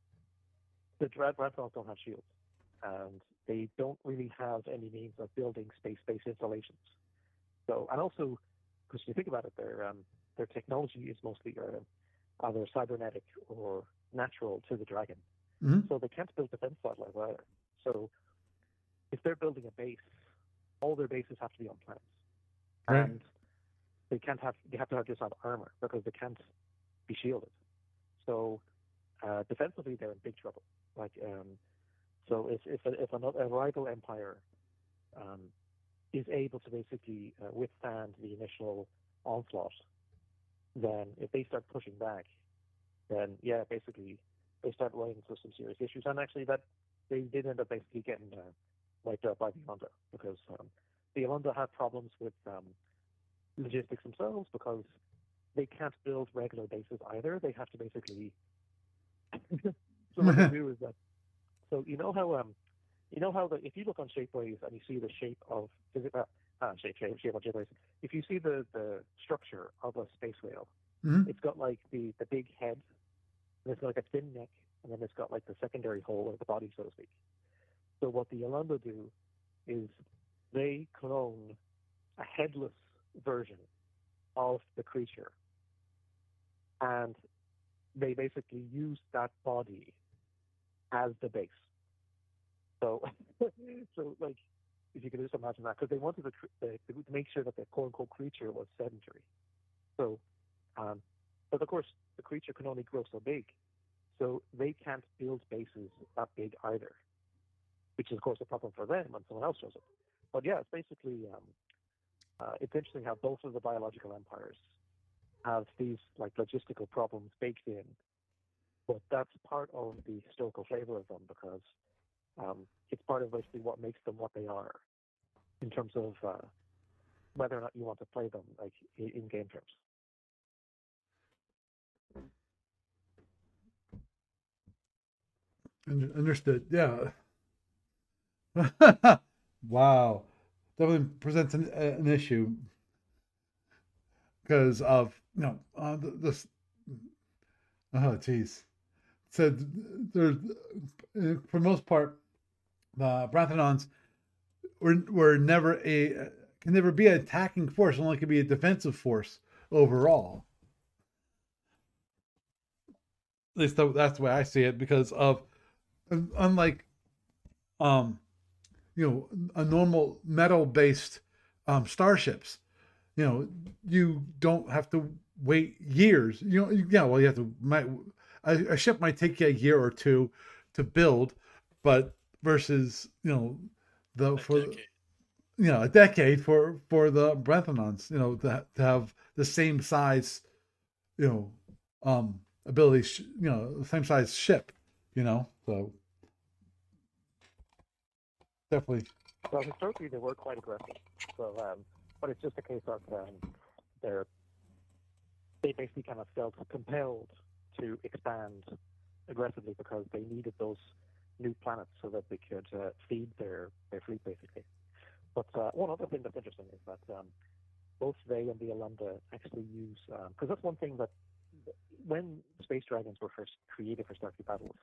the Dreadnoughts don't have shields, and they don't really have any means of building space-based installations. So, and also, because you think about it, their um, their technology is mostly uh, either cybernetic or natural to the dragon. Mm-hmm. So they can't build defense satellites either. So if they're building a base, all their bases have to be on planets, Right. and they can't have they have to have just have armor because they can't be shielded. So uh, defensively, they're in big trouble. Like um, so, if if a, if another a rival empire um, is able to basically uh, withstand the initial onslaught, then if they start pushing back, then yeah, basically they start running into some serious issues. And actually, that they did end up basically getting uh, wiped out by the Alunda, because um, the Alunda have problems with um, logistics themselves, because they can't build regular bases either. They have to basically. So what they do is that. So you know how um, you know how the if you look on Shapeways and you see the shape of physical uh, shape shape shape on Shapeways, if you see the the structure of a space whale, Mhm. it's got like the the big head, and it's got like a thin neck, and then it's got like the secondary hole of the body, so to speak. So what the Alunda do is they clone a headless version of the creature, and they basically use that body as the base. So, so like, if you can just imagine that, because they wanted to, uh, to make sure that the quote unquote creature was sedentary. So, um, but of course, the creature can only grow so big, so they can't build bases that big either, which is of course a problem for them when someone else shows up. But yeah, it's basically um, uh, it's interesting how both of the biological empires have these like logistical problems baked in, but that's part of the historical flavor of them, because um, it's part of basically what makes them what they are in terms of uh, whether or not you want to play them like in, in game terms. Understood. Yeah. Wow. Definitely presents an, an issue because of, you know, uh, this. Oh, geez. Said there's, for the most part, the Branthodons were, were never a, can never be an attacking force, only can be a defensive force overall. At least that's the way I see it, because of, unlike, um, you know, a normal metal based um, starships, you know, you don't have to wait years. You know, yeah, well, you have to. Might, a, a ship might take you a year or two to build, but versus, you know, the A for decade. you know a decade for for the Branthodons, you know, to, to have the same size, you know, um, ability, sh- you know, the same size ship, you know, so definitely. Well, historically they were quite aggressive. So, um, but it's just a case of um, they're they basically kind of felt compelled to expand aggressively because they needed those new planets so that they could uh, feed their, their fleet, basically. But uh, one other thing that's interesting is that um, both they and the Alunda actually use, because um, that's one thing that when space dragons were first created for Starfleet battles,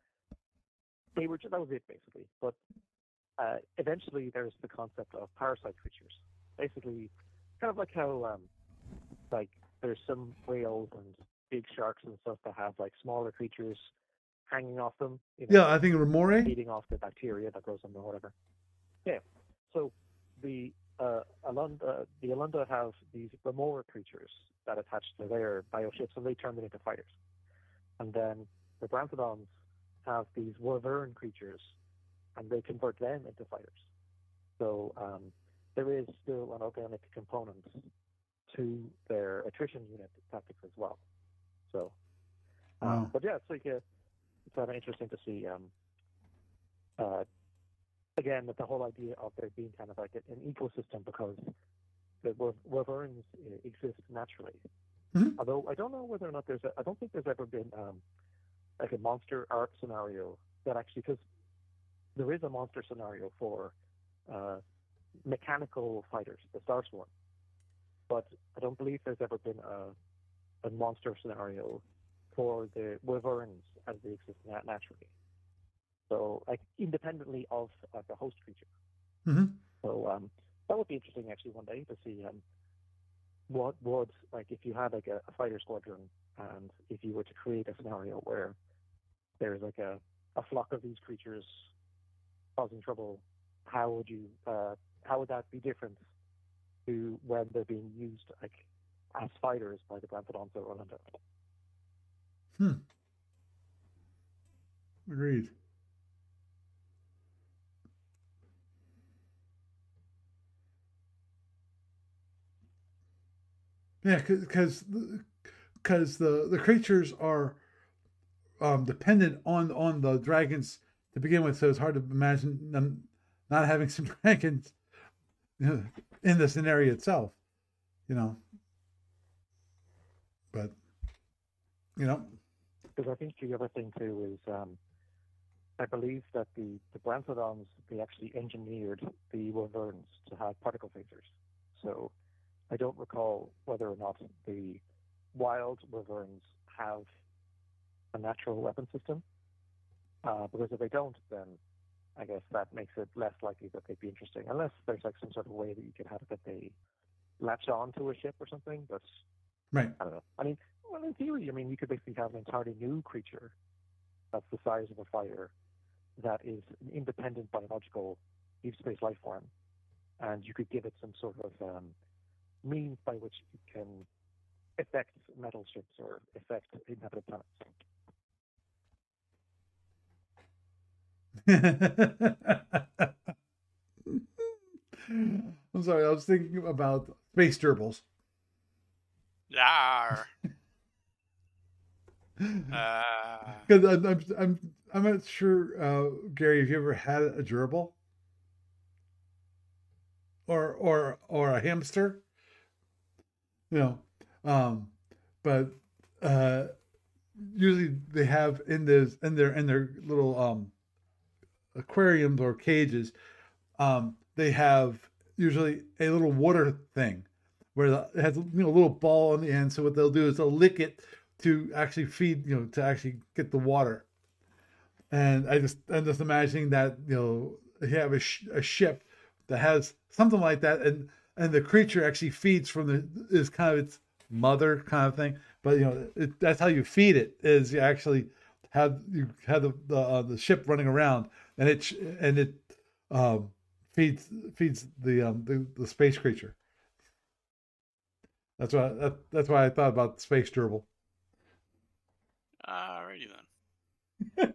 they were that was it basically. But uh, eventually, there's the concept of parasite creatures. Basically, kind of like how um, like there's some whales and big sharks and stuff that have like smaller creatures hanging off them. You know, Yeah, I think Remore. feeding off the bacteria that grows on them or whatever. Yeah. So the uh, Alunda, the Alunda have these Remora creatures that attach to their bioships, and they turn them into fighters. And then the Branthodons have these Wyvern creatures, and they convert them into fighters. So um, there is still an organic component to their attrition unit tactics as well. So, um, Wow. but yeah, it's like a, it's kind of interesting to see. Um, uh, again, with the whole idea of there being kind of like an ecosystem, because the Wyverns exist naturally. Mm-hmm. Although I don't know whether or not there's, a, I don't think there's ever been um, like a monster arc scenario that actually, because there is a monster scenario for uh, mechanical fighters, the Starswarm, but I don't believe there's ever been a, a monster scenario for the Wyverns as they exist naturally. So, like, independently of uh, the host creature. Mm-hmm. So, um, that would be interesting actually one day to see um, what would, like, if you had like a, a fighter squadron, and if you were to create a scenario where there's like a, a flock of these creatures causing trouble, how would you, uh, how would that be different to when they're being used like as fighters by the Branthodons or Orlando? Hmm. Agreed. Yeah, because because the the creatures are um, dependent on on the dragons to begin with, so it's hard to imagine them not having some dragons, you know, in the scenario itself, you know. But you know, Because I think the other thing too is, um, I believe that the the Branthodons, they actually engineered the Wyverns to have particle phasers. So I don't recall whether or not the wild Wyverns have a natural weapon system. Uh, because if they don't, then I guess that makes it less likely that they'd be interesting, unless there's like some sort of way that you could have it that they latch on to a ship or something. But right? I don't know. I mean, well, in theory, I mean, you could basically have an entirely new creature that's the size of a fire that is an independent biological deep space life form, and you could give it some sort of um, means by which it can affect metal ships or affect inhabited planets. I'm sorry, I was thinking about space gerbils. Yarr. Uh, Because I'm, I'm I'm I'm not sure, uh, Gary, have you ever had a gerbil or or or a hamster? You know, um, but uh, usually they have in those in their in their little um, aquariums or cages, um, they have usually a little water thing where the, it has, you know, a little ball on the end. So what they'll do is they'll lick it to actually feed, you know, to actually get the water. And I just I'm just imagining that, you know, you have a, sh- a ship that has something like that, and and the creature actually feeds from the is kind of its mother kind of thing. But you know, it, that's how you feed it, is you actually have you have the the, uh, the ship running around, and it and it um, feeds feeds the um the, the space creature. That's why that, that's why I thought about the space gerbil. Alrighty then.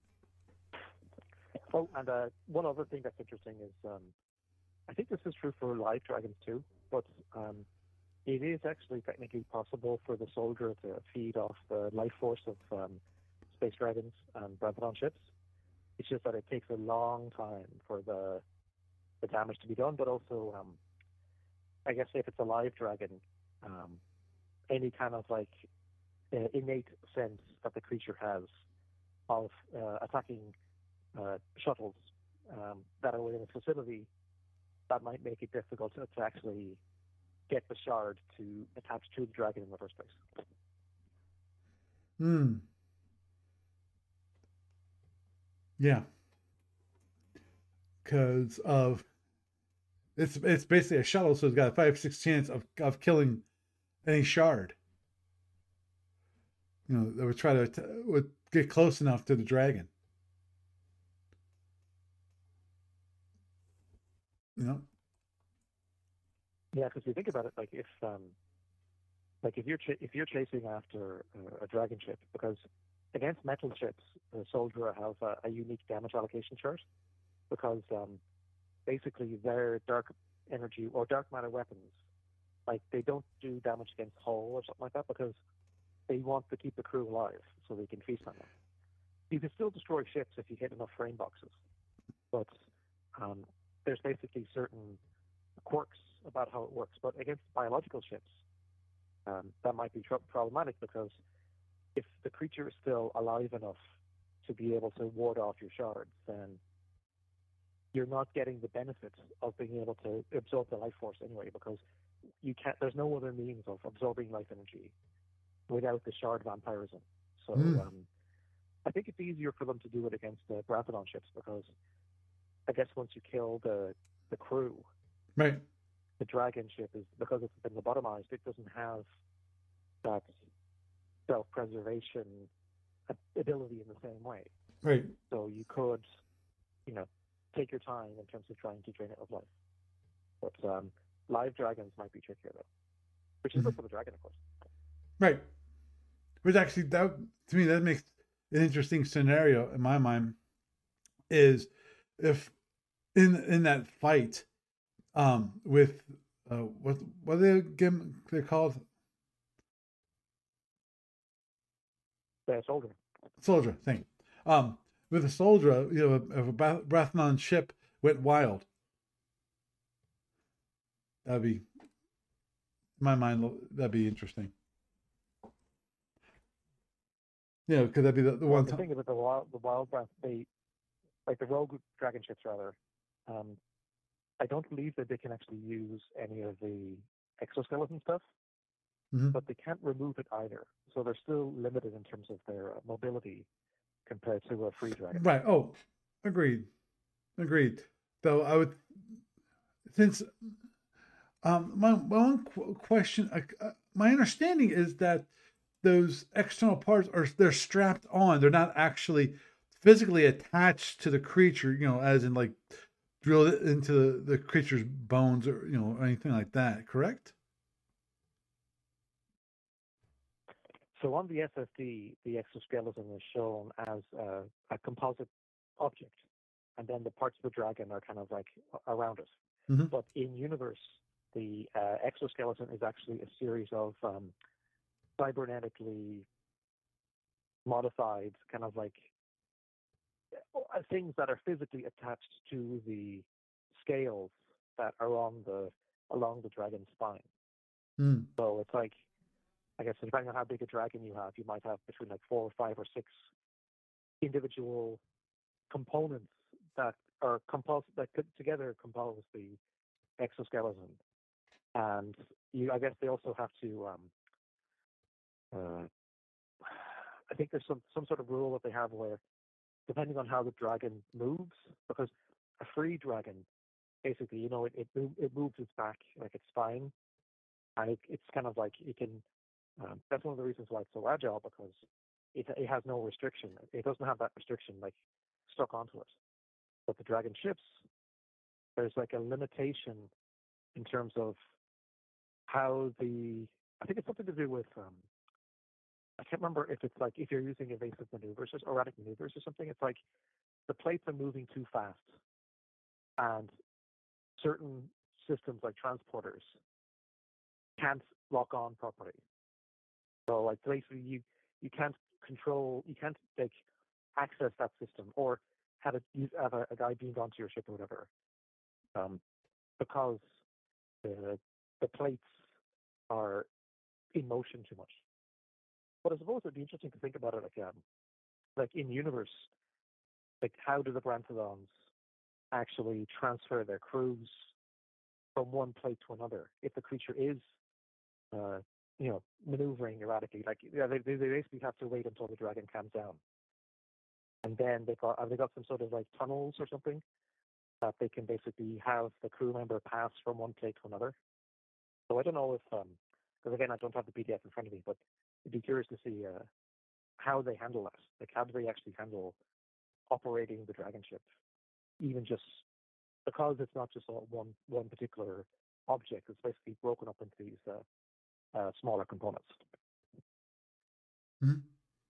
Oh, and uh, one other thing that's interesting is, um, I think this is true for live dragons too, but um, it is actually technically possible for the soldier to feed off the life force of um, space dragons and Branthodon ships. It's just that it takes a long time for the the damage to be done, but also, um, I guess if it's a live dragon, um, any kind of like uh, innate sense that the creature has of uh, attacking uh, shuttles um, that are within a facility, that might make it difficult to, to actually get the shard to attach to the dragon in the first place. Hmm. Yeah. Because of it's it's basically a shuttle, so it's got a five six chance of of killing any shard. You know, they would try to would get close enough to the dragon. You know. Yeah, because you think about it, like if um, like if you're ch- if you're chasing after uh, a dragon ship, because against metal ships, the soldier has a, a unique damage allocation chart, because um, basically their dark energy or dark matter weapons, like they don't do damage against hull or something like that, because they want to keep the crew alive so they can feast on them. You can still destroy ships if you hit enough frame boxes, but um, there's basically certain quirks about how it works. But against biological ships, um, that might be tr- problematic, because if the creature is still alive enough to be able to ward off your shards, then you're not getting the benefits of being able to absorb the life force anyway, because you can't. There's no other means of absorbing life energy without the shard vampirism. So Mm. um, I think it's easier for them to do it against the Branthodon ships, because I guess once you kill the the crew, Right. the dragon ship is, because it's been lobotomized, it doesn't have that self-preservation ability in the same way. Right. So you could, you know, take your time in terms of trying to drain it of life. But um, live dragons might be trickier though, which is Mhm. good for the dragon, of course. Right. Which actually, that to me, that makes an interesting scenario in my mind. Is if in in that fight, um, with uh, what what are they again? They're called The soldier. Soldier thing. Um, with a soldier, you know, if a Brathnon ship went wild, that'd be, in my mind, that'd be interesting. Yeah, because that'd be the, the well, one the time. thing about the wild, the wild breath, they like the rogue dragon ships rather. Um, I don't believe that they can actually use any of the exoskeleton stuff, Mm-hmm. but they can't remove it either. So they're still limited in terms of their uh, mobility compared to a free dragon. Right. Oh, agreed. Agreed. Though I would, since um, my, my one qu- question, uh, my understanding is that those external parts are they're strapped on. They're not actually physically attached to the creature. You know, as in like drilled into the, the creature's bones or you know anything like that. Correct? So on the S S D, the exoskeleton is shown as uh, a composite object, and then the parts of the dragon are kind of like around it. Mm-hmm. But in universe, the uh, exoskeleton is actually a series of um, cybernetically modified, kind of like uh, things that are physically attached to the scales that are on the along the dragon's spine. Mm. So it's like, I guess depending on how big a dragon you have, you might have between like four or five or six individual components that are compose that could together compose the exoskeleton. And you, I guess they also have to. Um, uh, I think there's some some sort of rule that they have where, depending on how the dragon moves, because a free dragon, basically, you know, it it, it moves its back like its spine, and it, it's kind of like it can. Um, that's one of the reasons why it's so agile, because it it has no restriction. It doesn't have that restriction like stuck onto it. But the dragon ships, there's like a limitation in terms of how the. I think it's something to do with. Um, I can't remember if it's like if you're using evasive maneuvers or erratic maneuvers or something. It's like the plates are moving too fast, and certain systems like transporters can't lock on properly. So like basically you you can't control, you can't like access that system or have it use have a, a guy beamed onto your ship or whatever, um, because the the plates are in motion too much. But I suppose it'd be interesting to think about it like um like in universe, like how do the Branthadons actually transfer their crews from one plate to another if the creature is uh, you know, maneuvering erratically? Like, yeah, they, they basically have to wait until the dragon calms down, and then they got have they got some sort of like tunnels or something that they can basically have the crew member pass from one plate to another. So I don't know if, um, because again I don't have the P D F in front of me, but I'd be curious to see uh, how they handle that. Like, how do they actually handle operating the dragon ship, even just because it's not just all one one particular object. It's basically broken up into these uh, uh, smaller components. Mm-hmm.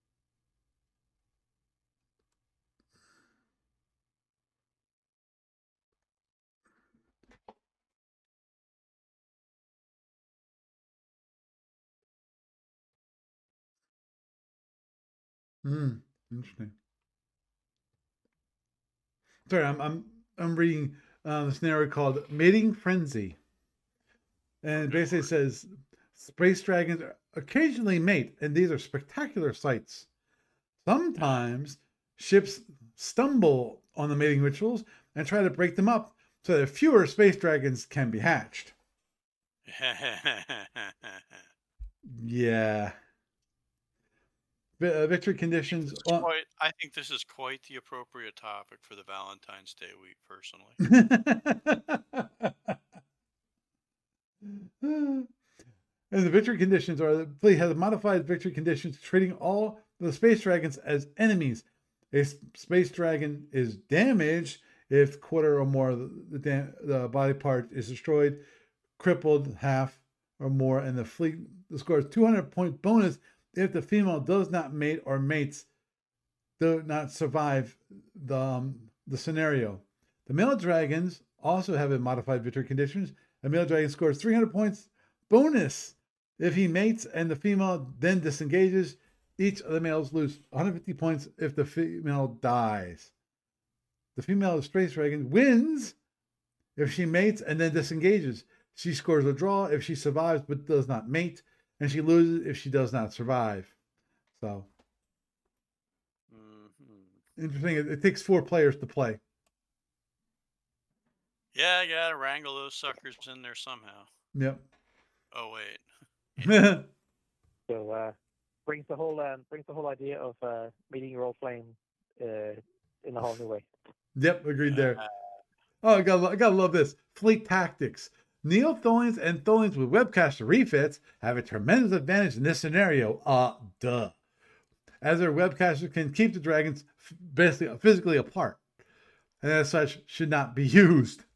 Mm, interesting. Sorry, I'm I'm I'm reading uh, this narrative called "Mating Frenzy," and it basically says space dragons occasionally mate, and these are spectacular sights. Sometimes ships stumble on the mating rituals and try to break them up so that fewer space dragons can be hatched. Yeah. V- victory conditions. This is On... quite, I think this is quite the appropriate topic for the Valentine's Day week, personally. And the victory conditions are the fleet has modified victory conditions, treating all the space dragons as enemies. A space dragon is damaged if quarter or more of the, the, the body part is destroyed, crippled half or more, and the fleet scores two hundred point bonus if the female does not mate or mates do not survive the um, the scenario. The male dragons also have a modified victory conditions. A male dragon scores three hundred points bonus if he mates and the female then disengages. Each of the males lose one hundred fifty points if the female dies. The female Space Dragon wins if she mates and then disengages. She scores a draw if she survives but does not mate, and she loses if she does not survive. So, Mm-hmm. interesting. It, it takes four players to play. Yeah, I gotta wrangle those suckers in there somehow. Yep. Oh wait. So uh, brings the whole um, brings the whole idea of uh, meeting your old flame uh, in a whole new way. Yep, agreed there. Uh, Oh, I gotta, I gotta love this. Fleet tactics. Neo Tholians and Tholians with webcaster refits have a tremendous advantage in this scenario. Uh, duh. As their webcaster can keep the dragons basically physically apart, and as such should not be used.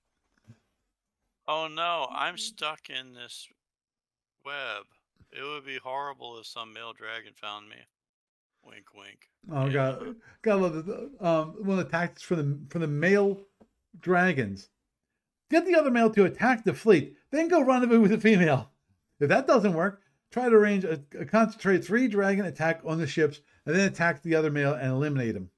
oh no, I'm stuck in this web. It would be horrible if some male dragon found me. Wink, wink. Oh Yeah. god, gotta love the um one of the tactics for the for the male dragons. Get the other male to attack the fleet, then go rendezvous with the female. If that doesn't work, try to arrange a, a concentrate three dragon attack on the ships, and then attack the other male and eliminate him.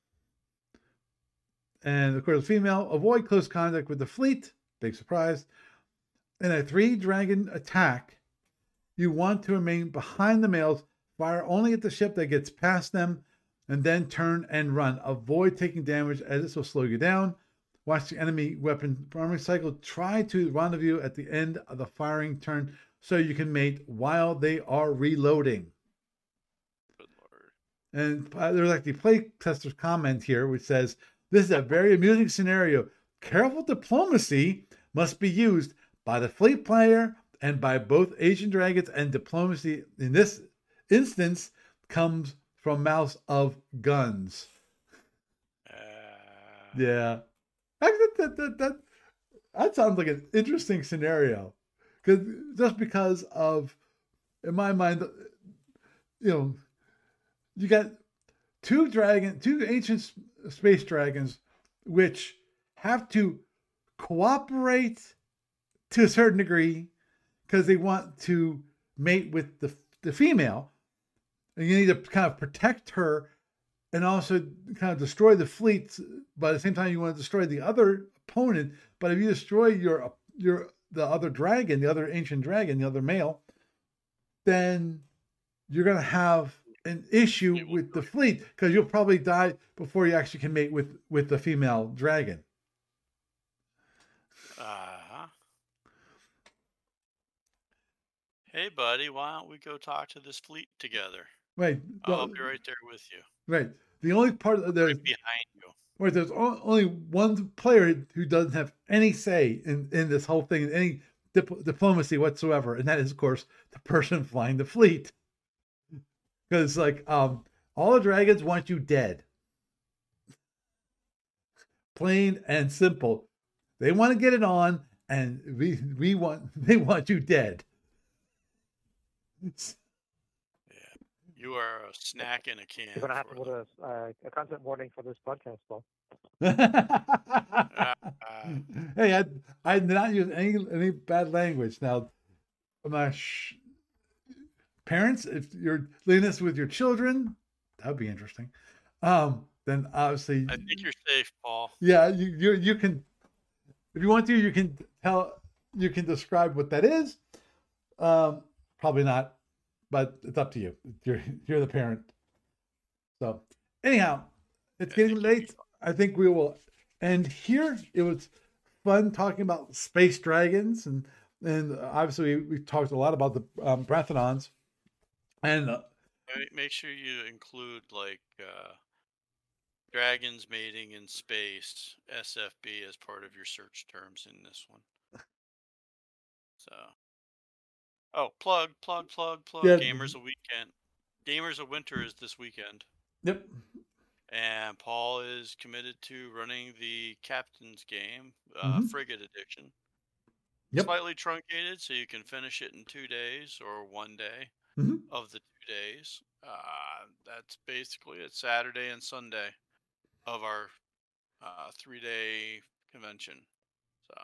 And of course, the female, avoid close contact with the fleet. Big surprise. In a three dragon attack, you want to remain behind the males, fire only at the ship that gets past them, and then turn and run. Avoid taking damage as this will slow you down. Watch the enemy weapon primary cycle. Try to rendezvous at the end of the firing turn so you can mate while they are reloading. Good lord. And uh, there's actually play tester's comment here, which says, this is a very amusing scenario. Careful diplomacy must be used by the fleet player and by both Asian dragons, and diplomacy in this instance comes from mouths of guns. Uh, Yeah. Actually, that, that, that, that sounds like an interesting scenario. Because just because of, in my mind, you know, you got two dragon, two ancient space dragons, which have to cooperate to a certain degree because they want to mate with the the female, and you need to kind of protect her and also kind of destroy the fleets. But at the same time, you want to destroy the other opponent. But if you destroy your your the other dragon, the other ancient dragon, the other male, then you're going to have an issue with the fleet because you'll probably die before you actually can mate with with the female dragon. uh-huh. Hey, buddy, why don't we go talk to this fleet together? Right. I'll be right there with you. Right. The only part of there's Right behind you. right, there's only one player who doesn't have any say in, in this whole thing, any dip, diplomacy whatsoever, and that is, of course, the person flying the fleet. Because, like, um, all the dragons want you dead. Plain and simple. They want to get it on, and we we want they want you dead. You are a snack in a can. You're gonna have to for put a, uh, a content warning for this podcast, Paul. Hey, I I did not use any any bad language. Now, my sh- parents, if you're doing this with your children, that would be interesting. Um, then obviously, I think you're safe, Paul. yeah, you you you can, if you want to, you can tell, you can describe what that is. Um, probably not, but it's up to you. You're you're the parent. So anyhow, it's getting late. I think we will end here. It was fun talking about space dragons, and and obviously we, we talked a lot about the um, Brathodons. And uh, Make sure you include like uh, dragons mating in space, S F B, as part of your search terms in this one. So, oh, plug, plug, plug, plug. Yeah. Gamers a weekend. Gamers of Winter is this weekend. Yep. And Paul is committed to running the captain's game, uh, Mhm. Frigate Edition. Yep. Slightly truncated, so you can finish it in two days or one day Mhm. of the two days. Uh, that's basically it, Saturday and Sunday of our uh, three-day convention. So,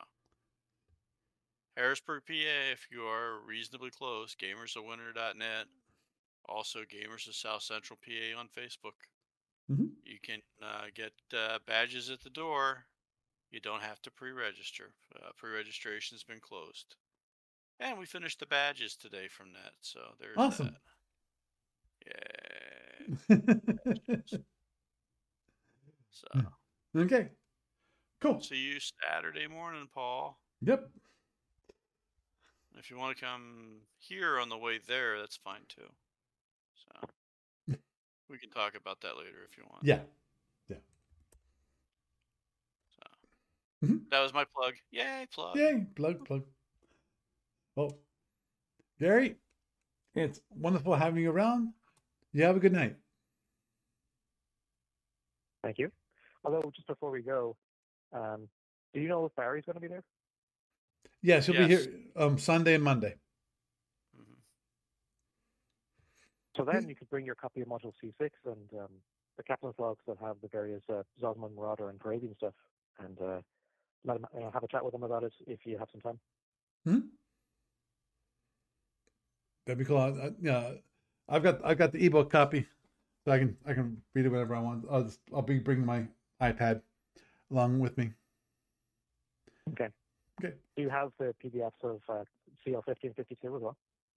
Harrisburg, P A, if you are reasonably close, gamers of winter dot net. also Gamers of South Central P A on Facebook. Mm-hmm. You can uh, get uh, badges at the door. You don't have to pre-register. Uh, pre-registration has been closed. And we finished the badges today from that, so there's Awesome. that. Yeah. So. Okay. Cool. See you Saturday morning, Paul. Yep. If you want to come here on the way there, that's fine too. So we can talk about that later if you want. Yeah. Yeah. So mm-hmm. That was my plug. Yay, plug. Yay, plug, plug. Well, Gary, it's wonderful having you around. You have a good night. Thank you. Although, just before we go, um, do you know if Barry's going to be there? Yes, he'll yes. be here um, Sunday and Monday. Mm-hmm. So then you could bring your copy of Module C six and um, the captain's logs that have the various uh, Zosman, Marauder, and Parabian stuff, and uh, let him, uh, have a chat with them about it if you have some time. Hmm? That'd be cool. I, yeah, I've got I've got the ebook copy, so I can I can read it whenever I want. I'll just, I'll be bringing my iPad along with me. Okay. Okay. Do you have the P D Fs of uh, C L fifty and fifty-two as well?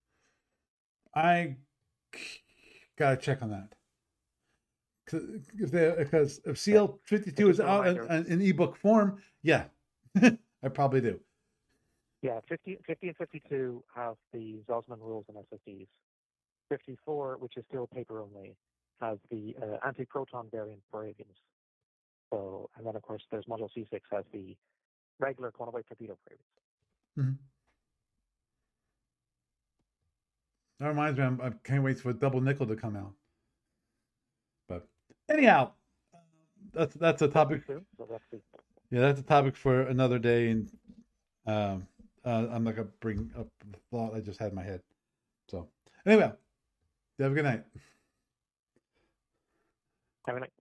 I gotta check on that. If they, because if C L fifty-two is out in, in ebook form, yeah, I probably do. Yeah, fifty, fifty and fifty-two have the Zosman rules and S S Ds. fifty-four, which is still paper only, has the uh, anti-proton variant Parabians. So, and then of course there's Module C six has the regular quantum wave torpedo Parabians. Mm-hmm. That reminds me, I'm, I can't wait for Double Nickel to come out. But anyhow, that's that's a topic. Soon, so that's the... Yeah, that's a topic for another day, and um, uh, I'm not gonna bring up the thought I just had in my head. So anyway, have a good night. Have a night.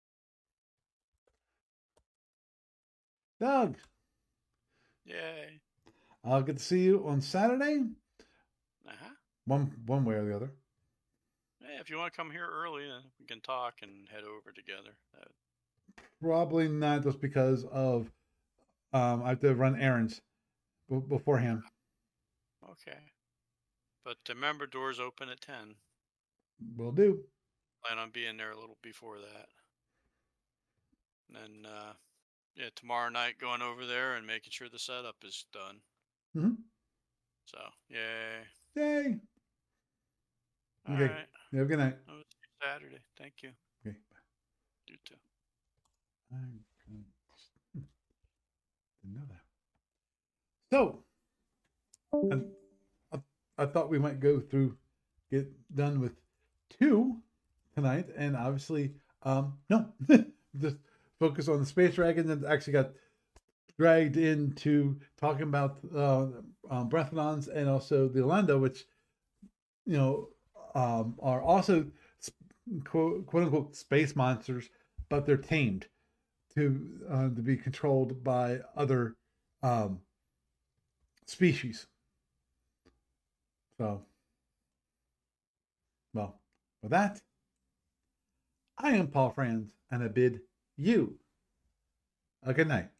Doug. Yay. I'll get to see you on Saturday. Uh-huh. One one way or the other. Hey, if you want to come here early, then we can talk and head over together. That... Probably not, just because of um, I have to run errands b- beforehand. Okay. But remember, doors open at ten. Will do. Plan on being there a little before that. And then, uh, yeah, tomorrow night going over there and making sure the setup is done. Mm-hmm. So, yay. Yay. All okay. right. You have a good night. That was Saturday. Thank you. Okay. Bye. You too. I didn't know that. So, I, I thought we might go through, get done with two tonight, and obviously, um, no, just focus on the Space Dragon, and actually got dragged into talking about uh, um, Breathodons and also the Orlando, which, you know, um, are also quote, quote unquote space monsters, but they're tamed to uh, to be controlled by other um, species. So, well, with that, I am Paul Franz, and I bid you a good night.